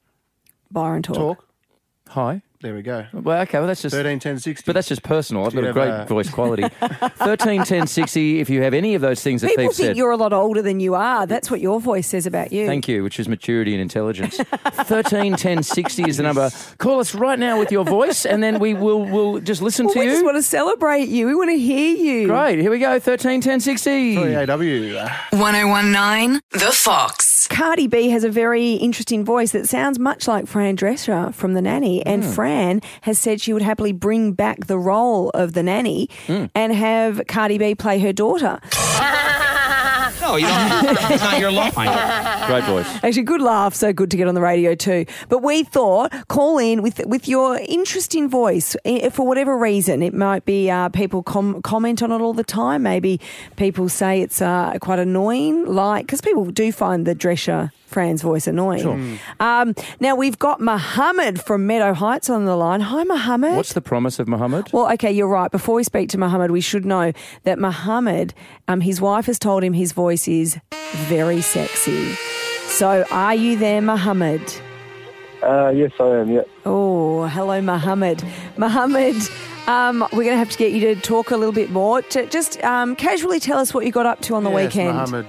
Speaker 4: Byron talk.
Speaker 2: talk.
Speaker 3: Hi.
Speaker 2: There we go.
Speaker 3: Well, okay, well, that's just...
Speaker 2: thirteen ten sixty.
Speaker 3: But that's just personal. I've
Speaker 2: Do you
Speaker 3: got a great
Speaker 2: have a-
Speaker 3: voice quality. thirteen ten sixty, if you have any of those things that
Speaker 4: People
Speaker 3: they've
Speaker 4: think
Speaker 3: said.
Speaker 4: you're a lot older than you are. That's what your voice says about you.
Speaker 3: Thank you, which is maturity and intelligence. thirteen ten sixty is the number. Call us right now with your voice, and then we will we'll just listen
Speaker 4: Well,
Speaker 3: to
Speaker 4: we
Speaker 3: you.
Speaker 4: just want to celebrate you. We want to hear you.
Speaker 3: Great, here we go, thirteen ten sixty.
Speaker 2: three A W.
Speaker 6: one oh one nine The Fox.
Speaker 4: Cardi B has a very interesting voice that sounds much like Fran Drescher from The Nanny, and
Speaker 3: Hmm.
Speaker 4: Fran has said she would happily bring back the role of The Nanny
Speaker 3: Hmm.
Speaker 4: and have Cardi B play her daughter.
Speaker 11: No, you don't. It's not your love finder.
Speaker 3: Great voice.
Speaker 4: Actually, good laugh, so good to get on the radio too. But we thought, call in with with your interesting voice eh, for whatever reason. It might be uh, people com- comment on it all the time. Maybe people say it's uh, quite annoying, like because people do find the Drescher Fran's voice annoying.
Speaker 3: Sure.
Speaker 4: Um, now we've got Mohammed from Meadow Heights on the line. Hi, Mohammed.
Speaker 3: What's the promise of Muhammad?
Speaker 4: Well, okay, you're right. Before we speak to Mohammed, we should know that Mohammed, um, his wife has told him his voice is very sexy. So are you there, Mohammed?
Speaker 14: Uh, yes, I am, yeah.
Speaker 4: Oh, hello, Mohammed. Mohammed, um, we're going to have to get you to talk a little bit more. To just um, casually tell us what you got up to on the
Speaker 2: Yes,
Speaker 4: weekend.
Speaker 2: Mohammed.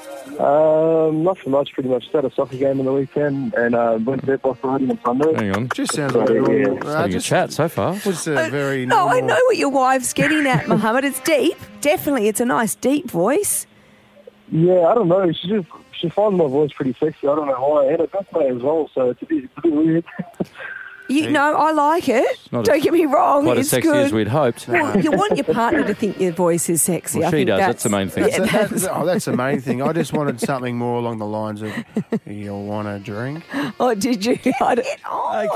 Speaker 14: Um, not so much, pretty much. Just had a soccer game on the weekend and uh, went to bed by Friday and Sunday.
Speaker 3: Hang on.
Speaker 2: Just sounds
Speaker 14: So,
Speaker 2: like a normal.
Speaker 14: yeah.
Speaker 2: uh,
Speaker 3: Having a
Speaker 2: just,
Speaker 3: chat so far.
Speaker 2: just a very
Speaker 4: No,
Speaker 2: normal.
Speaker 4: I know what your wife's getting at, Mohammed. It's deep. Definitely, it's a nice, deep voice.
Speaker 14: Yeah, I don't know. She just she finds my voice pretty sexy. I don't know why. And it's birthday as well, so it's a bit, it's a bit weird.
Speaker 4: You know, I like it.
Speaker 3: not
Speaker 4: Don't
Speaker 3: as-
Speaker 4: get me wrong.
Speaker 3: Quite
Speaker 4: it's
Speaker 3: as sexy
Speaker 4: good.
Speaker 3: as we'd hoped.
Speaker 4: Well, you want your partner to think your voice is sexy.
Speaker 3: Well,
Speaker 4: I
Speaker 3: she
Speaker 4: think
Speaker 3: does.
Speaker 4: That's,
Speaker 3: That's the main thing.
Speaker 4: Yeah,
Speaker 2: That's,
Speaker 4: that's,
Speaker 2: that's, oh, that's the main thing. I just wanted something more along the lines of, you want a drink?
Speaker 4: oh, did you? I don't-
Speaker 3: Okay.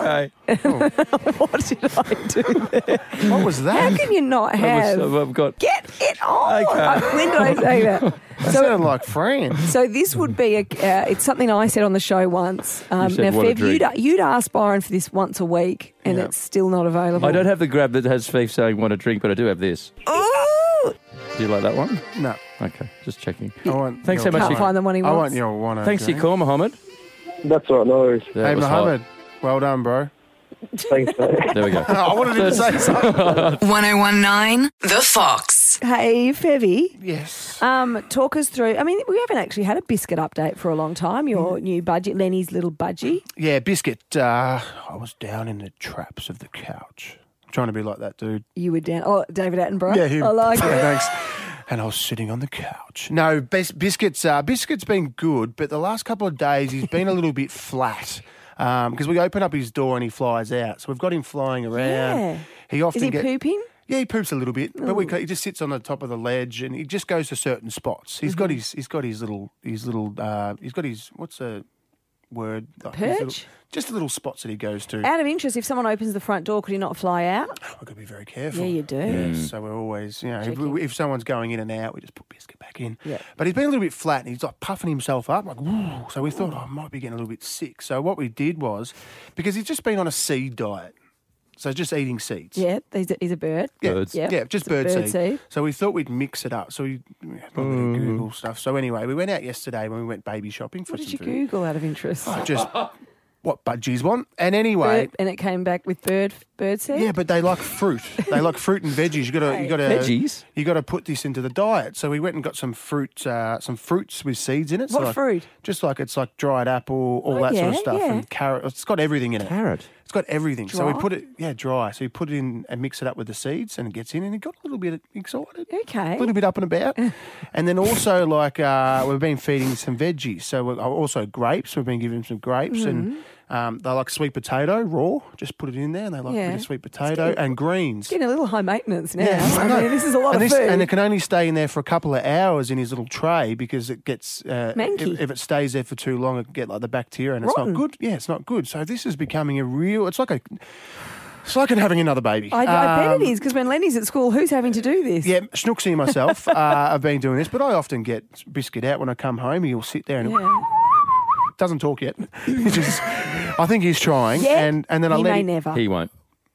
Speaker 4: What did I do there?
Speaker 2: What was that?
Speaker 4: How can you not have?
Speaker 3: I was- I've got.
Speaker 4: Get it on.
Speaker 3: Okay.
Speaker 4: Uh, When did I say that?
Speaker 2: That sounded like Fran.
Speaker 4: So this would be a. Uh, it's something I said on the show once. Um,
Speaker 3: said,
Speaker 4: now,
Speaker 3: "What a
Speaker 4: Fev, you'd,
Speaker 3: drink."
Speaker 4: you'd ask Byron for this once a week, and
Speaker 2: Yeah.
Speaker 4: it's still not available.
Speaker 3: I don't have the grab that has Fief saying "want a drink," but I do have this.
Speaker 4: Ooh!
Speaker 3: Do you like that one?
Speaker 2: No.
Speaker 3: Okay, just checking.
Speaker 2: I want
Speaker 3: Thanks
Speaker 2: your-
Speaker 3: so much.
Speaker 4: Can't
Speaker 3: you-
Speaker 4: find the one he
Speaker 2: I
Speaker 4: wants.
Speaker 2: want your one.
Speaker 3: Thanks for
Speaker 2: Jane.
Speaker 3: your call, Mohammed.
Speaker 14: That's all right, no worries.
Speaker 3: That
Speaker 2: Hey,
Speaker 3: was hot.
Speaker 2: Mohammed. Well done, bro.
Speaker 14: Thanks, mate.
Speaker 3: There we go.
Speaker 2: I wanted him to say something.
Speaker 6: one oh one nine The Fox.
Speaker 4: Hey, Fevy.
Speaker 2: Yes.
Speaker 4: Um, talk us through. I mean, we haven't actually had a biscuit update for a long time. Your new budget, Lenny's little budgie.
Speaker 2: Yeah, Biscuit. Uh, I was down in the traps of the couch. I'm trying to be like that dude.
Speaker 4: You were down. Oh, David Attenborough.
Speaker 2: Yeah, him.
Speaker 4: I like
Speaker 2: Yeah,
Speaker 4: it.
Speaker 2: thanks. And I was sitting on the couch. No, Bis- Biscuit's uh, Biscuit's been good, but the last couple of days he's been a little bit flat because we open up his door and he flies out. So we've got him flying around.
Speaker 4: Yeah.
Speaker 2: He often
Speaker 4: Is he
Speaker 2: get,
Speaker 4: pooping?
Speaker 2: Yeah, he poops a little bit, but we,
Speaker 4: Ooh.
Speaker 2: he just sits on the top of the ledge and he just goes to certain spots. He's got
Speaker 4: Mhm.
Speaker 2: his he's got his little his little uh, he's got his what's a word Like his little-
Speaker 4: Perch?
Speaker 2: just the little spots that he goes to.
Speaker 4: Out of interest, if someone opens the front door, could he not fly out?
Speaker 2: I've got to be very careful.
Speaker 4: Yeah, you do.
Speaker 2: Yes, so we're always, you know, if,
Speaker 4: Checking.
Speaker 2: if someone's going in and out, we just put Biscuit back in.
Speaker 4: Yeah.
Speaker 2: But he's been a little bit flat and he's like puffing himself up, like, woo. So we thought, oh, I might be getting a little bit sick. So what we did was, because he's just been on a seed diet, so just eating seeds.
Speaker 4: Yeah, he's a, he's a bird.
Speaker 2: Yeah,
Speaker 3: Birds.
Speaker 4: Yeah,
Speaker 2: yeah, just
Speaker 4: it's a
Speaker 2: bird,
Speaker 4: bird
Speaker 2: seed.
Speaker 4: seed.
Speaker 2: So we thought we'd mix it up. So we, we had a little bit of Google stuff. So anyway, we went out yesterday when we went baby shopping for
Speaker 4: What did
Speaker 2: some
Speaker 4: you
Speaker 2: food.
Speaker 4: Google out of interest?
Speaker 2: Oh, just what budgies want. And anyway,
Speaker 4: Bird, and it came back with bird bird seed.
Speaker 2: yeah, but they like fruit. They like fruit and veggies. You got to, you got to,
Speaker 3: Veggies?
Speaker 2: You got to put this into the diet. So we went and got some fruit, uh, some fruits with seeds in it. So
Speaker 4: What
Speaker 2: like-
Speaker 4: fruit?
Speaker 2: Just like it's like dried apple, all
Speaker 4: Oh,
Speaker 2: that sort of
Speaker 4: yeah,
Speaker 2: stuff,
Speaker 4: yeah.
Speaker 2: and carrot. It's got everything in it.
Speaker 3: Carrot.
Speaker 2: It's got everything. So we
Speaker 4: Dry?
Speaker 2: put it, yeah, dry. So you put it in and mix it up with the seeds, and it gets in, and it got a little bit excited.
Speaker 4: Okay.
Speaker 2: A little bit up and about. And then also, like, uh, we've been feeding some veggies. So we're, also grapes. We've been giving them some grapes. And um, they like sweet potato, raw. Just put it in there. And they like a
Speaker 4: Yeah.
Speaker 2: bit of sweet potato and greens.
Speaker 4: It's getting a little high maintenance now.
Speaker 2: Yeah,
Speaker 4: I
Speaker 2: know.
Speaker 4: mean, this is a lot
Speaker 2: and
Speaker 4: of
Speaker 2: this-
Speaker 4: food.
Speaker 2: And it can only stay in there for a couple of hours in his little tray because it gets, uh,
Speaker 4: Manky.
Speaker 2: if, if it stays there for too long, it can get like the bacteria and it's
Speaker 4: Rotten.
Speaker 2: not good. Yeah, it's not good. So this is becoming a real, it's like a, it's like having another baby.
Speaker 4: I, I bet
Speaker 2: Um,
Speaker 4: it is, because when Lenny's at school, who's having to do this?
Speaker 2: Yeah, Schnooksy and myself uh, have been doing this, but I often get Biscuit out when I come home. He'll sit there and
Speaker 4: Yeah.
Speaker 2: doesn't talk yet. He just, I think he's trying.
Speaker 4: Yeah,
Speaker 2: and, and then I
Speaker 4: he
Speaker 2: let
Speaker 4: may
Speaker 2: him,
Speaker 4: never.
Speaker 3: He won't.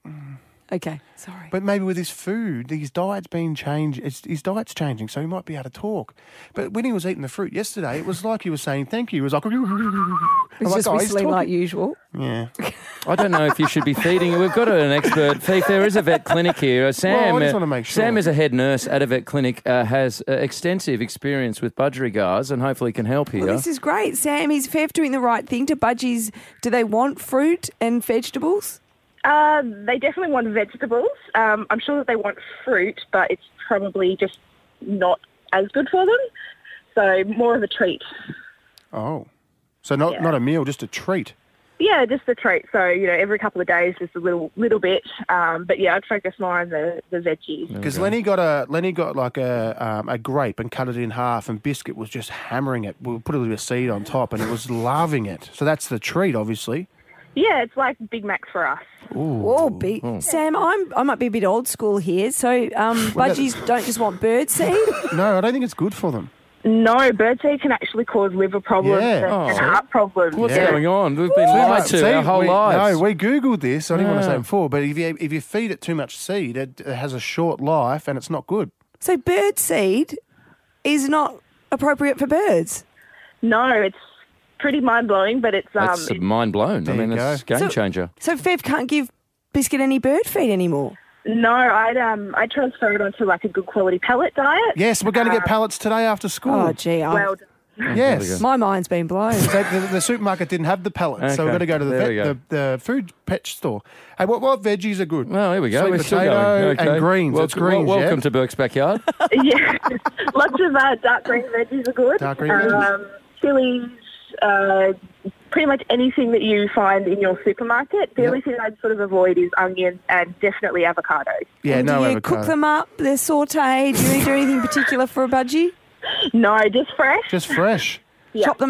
Speaker 4: Okay, sorry.
Speaker 2: But maybe with his food, his diet's been changed. It's, his diet's changing, so he might be able to talk. But when he was eating the fruit yesterday, it was like he was saying thank you. He was like,
Speaker 4: It's
Speaker 2: I'm
Speaker 4: just
Speaker 2: like, "Oh, he's
Speaker 4: whistling like
Speaker 2: talking."
Speaker 4: usual.
Speaker 2: Yeah.
Speaker 3: I don't know if you should be feeding. We've got an expert. Fief, there is a vet clinic here. Uh, Sam,
Speaker 2: Well, I just
Speaker 3: uh,
Speaker 2: wanna make sure.
Speaker 3: Sam is a head nurse at a vet clinic, uh, has uh, extensive experience with budgerigars and hopefully can help here.
Speaker 4: Well, this is great, Sam. Is Fev doing the right thing? Do budgies, do they want fruit and vegetables?
Speaker 15: Uh, they definitely want vegetables. Um, I'm sure that they want fruit, but it's probably just not as good for them. So more of a treat.
Speaker 2: Oh. So not,
Speaker 15: Yeah.
Speaker 2: not a meal, just a treat.
Speaker 15: Yeah, just a treat. So, you know, every couple of days, just a little little bit. Um, but yeah, I'd focus more on the, the veggies.
Speaker 2: Because Lenny got a Lenny got like a um, a grape and cut it in half, and Biscuit was just hammering it. We put a little bit of seed on top, and it was loving it. So that's the treat, obviously.
Speaker 15: Yeah, it's like Big Macs for us.
Speaker 2: Ooh.
Speaker 4: Oh, big. Sam, I'm, I might be a bit old school here. So um,
Speaker 2: Well, that-
Speaker 4: budgies don't just want bird seed?
Speaker 2: No, I don't think it's good for them.
Speaker 15: No, birdseed can actually cause liver problems
Speaker 2: Yeah.
Speaker 15: and,
Speaker 3: Oh.
Speaker 15: and heart problems.
Speaker 3: What's
Speaker 15: Yeah.
Speaker 3: going on? We've been
Speaker 2: Too
Speaker 3: lied
Speaker 2: much-
Speaker 3: to
Speaker 2: see,
Speaker 3: our whole
Speaker 2: we,
Speaker 3: lives.
Speaker 2: No, we googled this. I didn't want to say
Speaker 3: Yeah.
Speaker 2: it before, but if you if you feed it too much seed, it, it has a short life and it's not good.
Speaker 4: So bird seed is not appropriate for birds?
Speaker 15: No, it's pretty mind-blowing, but it's... Um,
Speaker 3: That's mind blown. I
Speaker 2: There
Speaker 3: mean,
Speaker 2: you
Speaker 3: that's a
Speaker 2: go.
Speaker 3: game
Speaker 4: So-
Speaker 3: changer.
Speaker 4: So Fev can't give Biscuit any bird feed anymore?
Speaker 15: No, I'd um I transfer it onto like a good quality pellet diet.
Speaker 2: Yes, we're going to get
Speaker 15: Um,
Speaker 2: pellets today after school.
Speaker 4: Oh, gee. I-
Speaker 15: Well done.
Speaker 2: Yes.
Speaker 4: my mind's been blown.
Speaker 2: So the, the supermarket didn't have the pellets, so we've
Speaker 3: Okay,
Speaker 2: got to go to the,
Speaker 3: there we
Speaker 2: vet, the, the food pet store. Hey, what, what veggies are good?
Speaker 3: Well, here we go.
Speaker 2: Sweet
Speaker 3: We're still
Speaker 2: potato
Speaker 3: going. Okay.
Speaker 2: and greens.
Speaker 3: Wel-
Speaker 2: It's greens,
Speaker 3: wel-
Speaker 2: yeah?
Speaker 3: welcome to Burke's Backyard.
Speaker 15: Yeah, lots of uh, dark green veggies are good.
Speaker 2: Dark green veggies.
Speaker 15: um, chilies, uh, pretty much anything that you find in your supermarket. The
Speaker 2: Yep.
Speaker 15: only thing I'd sort of avoid is onions and definitely avocados.
Speaker 2: Yeah,
Speaker 4: And
Speaker 2: no
Speaker 4: do you
Speaker 2: avocado.
Speaker 4: cook them up? They're sautéed. Do you do anything particular for a budgie?
Speaker 15: No, just fresh.
Speaker 2: Just fresh.
Speaker 15: Yeah.
Speaker 4: Chop them up?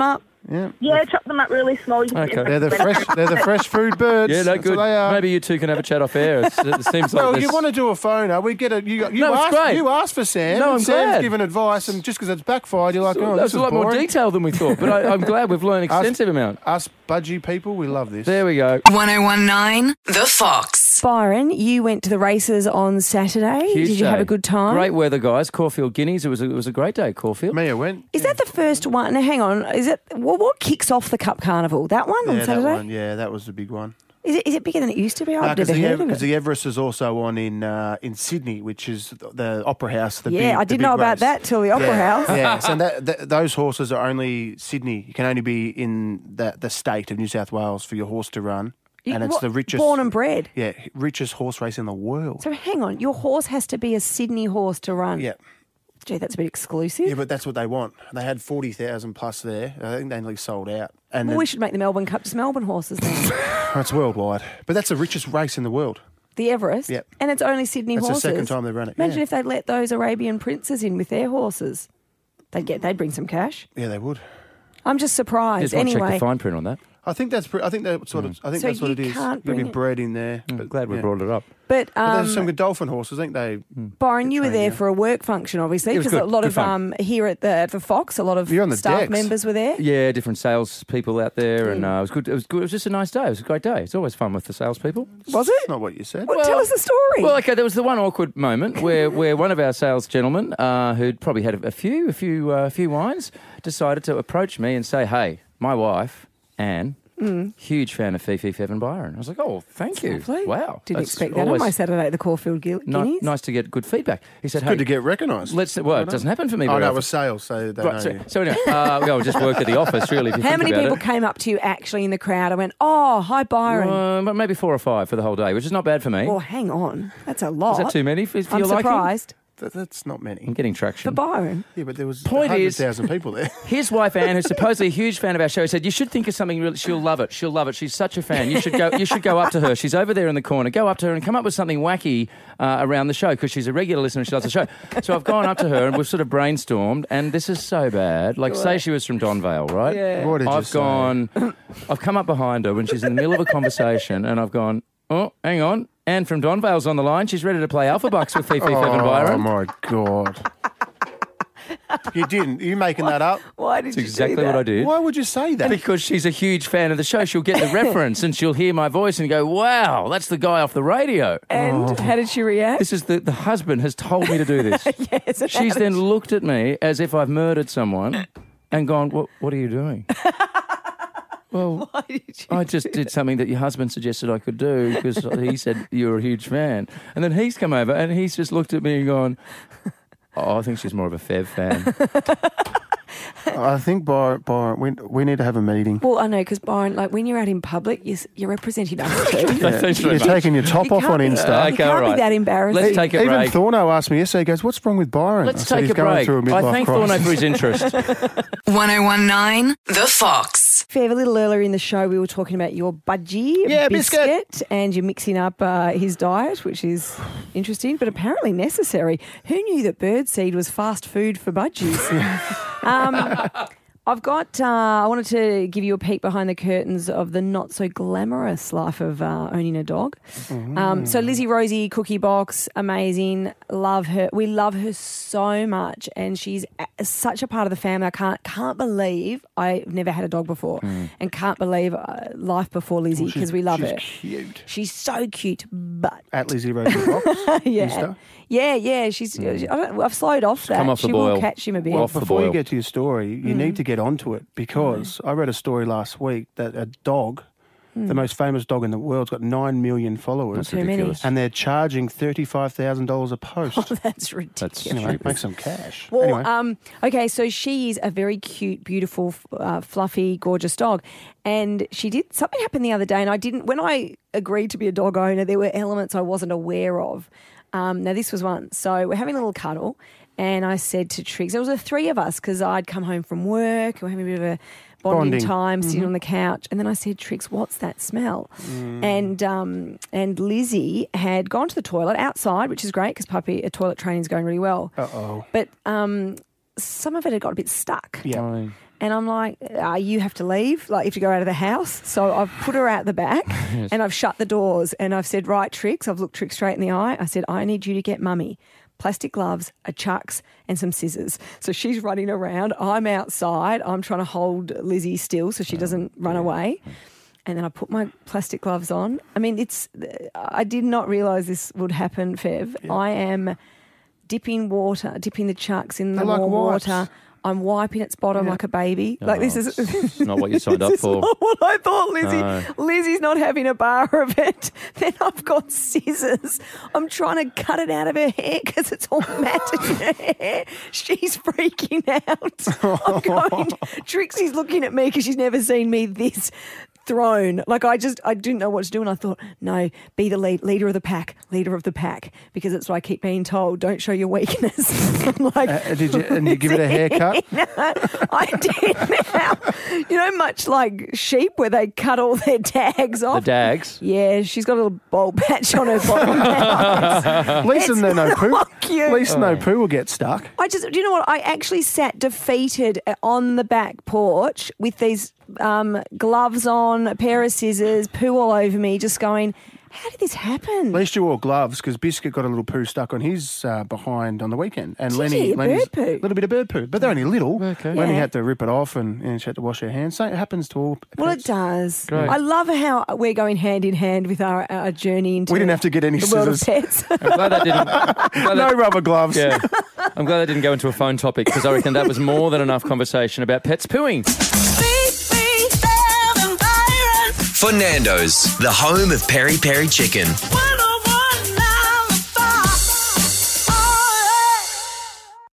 Speaker 2: Yeah.
Speaker 15: Yeah, chop them up really small. You can
Speaker 3: Okay.
Speaker 15: get
Speaker 2: They're the fresh. They're the fresh food birds.
Speaker 3: Yeah, no,
Speaker 2: That's
Speaker 3: good.
Speaker 2: what they are.
Speaker 3: Maybe you two can have a chat off air. It's, it seems like
Speaker 2: Well,
Speaker 3: this...
Speaker 2: you want to do a phoner? We get a. You, you
Speaker 3: No, it's
Speaker 2: asked.
Speaker 3: great.
Speaker 2: You asked for Sam.
Speaker 3: No, I'm
Speaker 2: Sam's
Speaker 3: glad.
Speaker 2: given advice, and just because it's backfired, you're like, oh,
Speaker 3: That's
Speaker 2: this
Speaker 3: a
Speaker 2: is
Speaker 3: lot more
Speaker 2: boring.
Speaker 3: detail than we thought, but I, I'm glad we've learned an
Speaker 2: Us-
Speaker 3: extensive amount.
Speaker 2: Us budgie people, we love this.
Speaker 3: There we go.
Speaker 6: one oh one nine The Fox.
Speaker 4: Byron, you went to the races on Saturday.
Speaker 3: Huge
Speaker 4: Did you have
Speaker 3: day.
Speaker 4: a good time?
Speaker 3: Great weather, guys. Caulfield Guineas. It was a, it was a great day at Caulfield.
Speaker 2: Mia went.
Speaker 4: Is that the first one? Now, hang on. Is it well, what kicks off the Cup Carnival? That one on
Speaker 2: Yeah, that
Speaker 4: Saturday?
Speaker 2: one. Yeah, that was the big one.
Speaker 4: Is it is it bigger than it used to be? I've
Speaker 2: Because
Speaker 4: never
Speaker 2: the,
Speaker 4: heard
Speaker 2: Ev-
Speaker 4: of
Speaker 2: 'cause
Speaker 4: it.
Speaker 2: the Everest is also on in uh, in Sydney, which is the, the Opera House. The
Speaker 4: Yeah,
Speaker 2: big,
Speaker 4: I
Speaker 2: the
Speaker 4: didn't
Speaker 2: big
Speaker 4: know about
Speaker 2: race.
Speaker 4: that till the Opera
Speaker 2: yeah.
Speaker 4: House.
Speaker 2: Yeah, so that, that, those horses are only Sydney. You can only be in the, the state of New South Wales for your horse to run.
Speaker 4: You-
Speaker 2: And it's
Speaker 4: what,
Speaker 2: the richest.
Speaker 4: born and bred.
Speaker 2: Yeah, richest horse race in the world.
Speaker 4: So hang on, your horse has to be a Sydney horse to run.
Speaker 2: Yeah.
Speaker 4: Gee, that's a bit exclusive.
Speaker 2: Yeah, but that's what they want. They had forty thousand plus there. I think they nearly sold out. And
Speaker 4: well,
Speaker 2: then-
Speaker 4: we should make the Melbourne Cup just Melbourne horses then.
Speaker 2: it's worldwide. But that's the richest race in the world.
Speaker 4: The Everest.
Speaker 2: Yep.
Speaker 4: And it's only Sydney
Speaker 2: That's the
Speaker 4: horses.
Speaker 2: second time they've run it,
Speaker 4: Imagine
Speaker 2: yeah.
Speaker 4: if they'd let those Arabian princes in with their horses. They'd get they'd bring some cash.
Speaker 2: Yeah, they would.
Speaker 4: I'm just surprised.
Speaker 3: Just want to check
Speaker 4: anyway,
Speaker 3: the fine print on that.
Speaker 2: I think that's. Pre- I think that sort of. I think
Speaker 4: So
Speaker 2: that's what
Speaker 4: you
Speaker 2: it is.
Speaker 4: can't
Speaker 2: You'll be
Speaker 4: bring it-
Speaker 2: bred in there.
Speaker 3: I'm
Speaker 2: But
Speaker 3: glad we
Speaker 2: yeah.
Speaker 3: brought it up.
Speaker 4: but
Speaker 2: But
Speaker 4: um,
Speaker 2: there's some Godolphin horses, I think they.
Speaker 4: Byron, you were
Speaker 2: trained,
Speaker 4: there
Speaker 2: yeah.
Speaker 4: for a work function, obviously,
Speaker 3: It was
Speaker 4: because a
Speaker 3: good.
Speaker 4: lot
Speaker 3: Good
Speaker 4: of
Speaker 3: fun.
Speaker 4: um, here at the at the Fox, a lot of
Speaker 2: You're on the
Speaker 4: staff
Speaker 2: decks.
Speaker 4: members were there.
Speaker 3: Yeah, different sales people out there, and uh, it was good. It was good. It was just a nice day. It was a great day. It's always fun with the salespeople.
Speaker 4: Was it?
Speaker 2: That's not what you said.
Speaker 4: Well, tell us the story.
Speaker 3: Well, okay, there was the one awkward moment where, where one of our sales gentlemen, uh, who'd probably had a, a few, a few, uh, few wines, decided to approach me and say, "Hey, my wife, Anne,
Speaker 4: Mm.
Speaker 3: huge fan of Fifi Fev and Byron." I was like, "Oh, thank you.
Speaker 4: Lovely.
Speaker 3: Wow,
Speaker 4: Didn't
Speaker 3: That's
Speaker 4: expect that on
Speaker 3: always
Speaker 4: my Saturday at the Caulfield Gui-
Speaker 3: ni-
Speaker 4: Guineas.
Speaker 3: nice to get good feedback." He said,
Speaker 2: It's
Speaker 3: "Hey,
Speaker 2: good to get recognised.
Speaker 3: let's." Well, it doesn't happen for me.
Speaker 2: Oh,
Speaker 3: very
Speaker 2: no, it
Speaker 3: often.
Speaker 2: was sales, so they
Speaker 3: Right,
Speaker 2: know
Speaker 3: so,
Speaker 2: you.
Speaker 3: so anyway, uh, well, just work at the office, really. If you
Speaker 4: How
Speaker 3: think
Speaker 4: many
Speaker 3: about
Speaker 4: people
Speaker 3: it.
Speaker 4: came up to you actually in the crowd and went, "Oh, hi, Byron"?
Speaker 3: Uh, but maybe four or five for the whole day, which is not bad for me.
Speaker 4: Well, hang on, that's a lot.
Speaker 3: Is that too many for, for
Speaker 4: I'm
Speaker 3: your liking?
Speaker 4: surprised.
Speaker 2: That, that's not many.
Speaker 3: I'm getting
Speaker 4: For
Speaker 3: traction.
Speaker 4: Byron.
Speaker 2: Yeah, but there was
Speaker 3: Point
Speaker 2: one hundred
Speaker 3: is-
Speaker 2: thousand people there.
Speaker 3: His wife Anne, who's supposedly a huge fan of our show, said you should think of something. Really, she'll love it. She'll love it. She's such a fan. You should go. You should go up to her. She's over there in the corner. Go up to her and come up with something wacky uh, around the show because she's a regular listener and she loves the show. So I've gone up to her and we've sort of brainstormed. And this is so bad. Like, say she was from Donvale, right?
Speaker 4: Yeah.
Speaker 2: What did you
Speaker 3: I've
Speaker 2: say?
Speaker 3: gone. I've come up behind her when she's in the middle of a conversation, and I've gone. Oh, hang on. Anne from Donvale's on the line. She's ready to play Alpha Bucks with Fifi Fev and
Speaker 2: Oh
Speaker 3: Byron.
Speaker 2: my god! You didn't? Are you making that up?
Speaker 4: Why did
Speaker 3: That's
Speaker 4: you
Speaker 3: exactly
Speaker 4: do that?
Speaker 3: what I did.
Speaker 2: Why would you say that?
Speaker 3: Because she's a huge fan of the show. She'll get the reference and she'll hear my voice and go, wow, that's the guy off the radio.
Speaker 4: And how did she react?
Speaker 3: This is the, the husband has told me to do this.
Speaker 4: Yes, and
Speaker 3: She's
Speaker 4: how
Speaker 3: then
Speaker 4: did
Speaker 3: looked at me as if I've murdered someone and gone, what, what are you doing? Well,
Speaker 4: Why did you
Speaker 3: I just did something that your husband suggested I could do because he said you're a huge fan. And then he's come over and he's just looked at me and gone, oh, I think she's more of a Fev fan.
Speaker 2: I think Byron, Byron we, we need to have a meeting.
Speaker 4: Well, I know, because Byron, like when you're out in public, you're, you're representing us too.
Speaker 2: Yeah,
Speaker 3: Thanks very
Speaker 2: you're
Speaker 3: much.
Speaker 2: taking your top
Speaker 4: You
Speaker 2: off on
Speaker 4: can't be-
Speaker 2: Insta.
Speaker 3: Uh,
Speaker 4: You
Speaker 3: Okay,
Speaker 4: can't
Speaker 3: all right.
Speaker 4: be that embarrassing.
Speaker 3: Let's take a
Speaker 2: Even
Speaker 3: break.
Speaker 2: Thorno asked me yesterday, he goes, what's wrong with Byron?
Speaker 3: Let's
Speaker 2: I said,
Speaker 3: take
Speaker 2: he's
Speaker 3: a
Speaker 2: going
Speaker 3: break.
Speaker 2: through a midlife
Speaker 3: I thank
Speaker 2: crisis.
Speaker 3: Thorno for his interest.
Speaker 6: one oh one nine The Fox.
Speaker 4: Fev, a little earlier in the show, we were talking about your budgie
Speaker 2: Yeah,
Speaker 4: biscuit,
Speaker 2: biscuit.
Speaker 4: and you're mixing up uh, his diet, which is interesting, but apparently necessary. Who knew that birdseed was fast food for budgies? um, I've got, uh, I wanted to give you a peek behind the curtains of the not so glamorous life of uh, owning a dog. Um, so Lizzie Rosie, Cookie Box, amazing. Love her. We love her so much, and she's a- such a part of the family. I can't can't believe I've never had a dog before, and can't believe uh, life before Lizzie
Speaker 2: Well,
Speaker 4: because
Speaker 2: she's-
Speaker 4: we love
Speaker 2: she's
Speaker 4: her.
Speaker 2: cute.
Speaker 4: She's so cute, but
Speaker 2: At Lizzie Rosie Fox.
Speaker 4: yeah,
Speaker 2: Insta.
Speaker 4: yeah, yeah. She's. I don't, I've slowed off that.
Speaker 3: come off the
Speaker 4: she
Speaker 3: boil.
Speaker 4: will catch him a bit.
Speaker 2: Well,
Speaker 3: Off the
Speaker 2: before you
Speaker 3: boil.
Speaker 2: get to your story, you need to get onto it because I read a story last week that a dog, the most famous dog in the world's got nine million followers.
Speaker 3: That's
Speaker 4: Too many.
Speaker 3: ridiculous.
Speaker 2: And they're charging thirty-five thousand dollars a post.
Speaker 4: Oh, that's ridiculous.
Speaker 2: Anyway, make some cash.
Speaker 4: Well,
Speaker 2: anyway.
Speaker 4: um, okay, so she is a very cute, beautiful, uh, fluffy, gorgeous dog. And she did, something happened the other day, and I didn't, when I agreed to be a dog owner, there were elements I wasn't aware of. Um, now, this was one. So we're having a little cuddle, and I said to Triggs, there was the three of us because I'd come home from work, and we're having a bit of a bonding,
Speaker 2: Bonding.
Speaker 4: time, sitting on the couch. And then I said, Triggs, what's that smell? And um, and Lizzie had gone to the toilet outside, which is great because puppy uh, toilet training is going really well.
Speaker 2: Uh-oh.
Speaker 4: But um, some of it had got a bit stuck.
Speaker 2: Yeah.
Speaker 4: And I'm like, uh, you have to leave. Like, you have to go out of the house. So I've put her out the back
Speaker 3: Yes.
Speaker 4: and I've shut the doors and I've said, right, Trix. I've looked Trix straight in the eye. I said, I need you to get Mummy plastic gloves, a chucks and some scissors. So she's running around. I'm outside. I'm trying to hold Lizzie still so she doesn't run away. And then I put my plastic gloves on. I mean, it's. I did not realise this would happen, Fev.
Speaker 2: Yeah.
Speaker 4: I am dipping water, dipping the chucks in the
Speaker 2: They're like
Speaker 4: warm
Speaker 2: wipes.
Speaker 4: water. I'm wiping its bottom
Speaker 2: Yeah.
Speaker 4: like a baby.
Speaker 3: Oh,
Speaker 4: like this is
Speaker 3: it's not what you signed up
Speaker 4: this is
Speaker 3: for.
Speaker 4: not what I thought, Lizzie.
Speaker 3: No.
Speaker 4: Lizzie's not having a bar of it. Then I've got scissors. I'm trying to cut it out of her hair because it's all matted in her hair. She's freaking out. I'm going, Trixie's looking at me because she's never seen me this thrown. Like, I just, I didn't know what to do. And I thought, no, be the lead, leader of the pack, leader of the pack, because it's what I keep being told. Don't show your weakness. I'm like,
Speaker 2: Uh, did you, and you give it a haircut?
Speaker 4: no, I did now. You know, much like sheep where they cut all their tags
Speaker 3: The
Speaker 4: off.
Speaker 3: dags.
Speaker 4: Yeah, she's got a little bald patch on her bottom now.
Speaker 2: At least
Speaker 4: It's
Speaker 2: no, no poo.
Speaker 4: not cute.
Speaker 2: At least no poo will get stuck.
Speaker 4: I just, do you know what? I actually sat defeated on the back porch with these um, gloves on, a pair of scissors, poo all over me, just going, how did this happen?
Speaker 2: At least you wore gloves because Biscuit got a little poo stuck on his uh, behind on the weekend. And
Speaker 4: Did
Speaker 2: Lenny,
Speaker 4: he? A
Speaker 2: Lenny's
Speaker 4: bird poo?
Speaker 2: a little bit of bird poo, but they're only little.
Speaker 3: Okay.
Speaker 2: Lenny
Speaker 4: Yeah.
Speaker 2: had to rip it off and, and she had to wash her hands. So it happens to all pets.
Speaker 4: Well, it does.
Speaker 3: Great.
Speaker 4: I love how we're going hand in hand with our, our journey into
Speaker 2: We didn't have to get any
Speaker 4: the world of
Speaker 2: scissors.
Speaker 4: pets.
Speaker 3: I'm glad that didn't. I'm glad
Speaker 2: No
Speaker 3: that-
Speaker 2: rubber gloves.
Speaker 3: Yeah. I'm glad that didn't go into a phone topic because I reckon that was more than enough conversation about pets pooing.
Speaker 1: For Nando's, the home of peri peri chicken.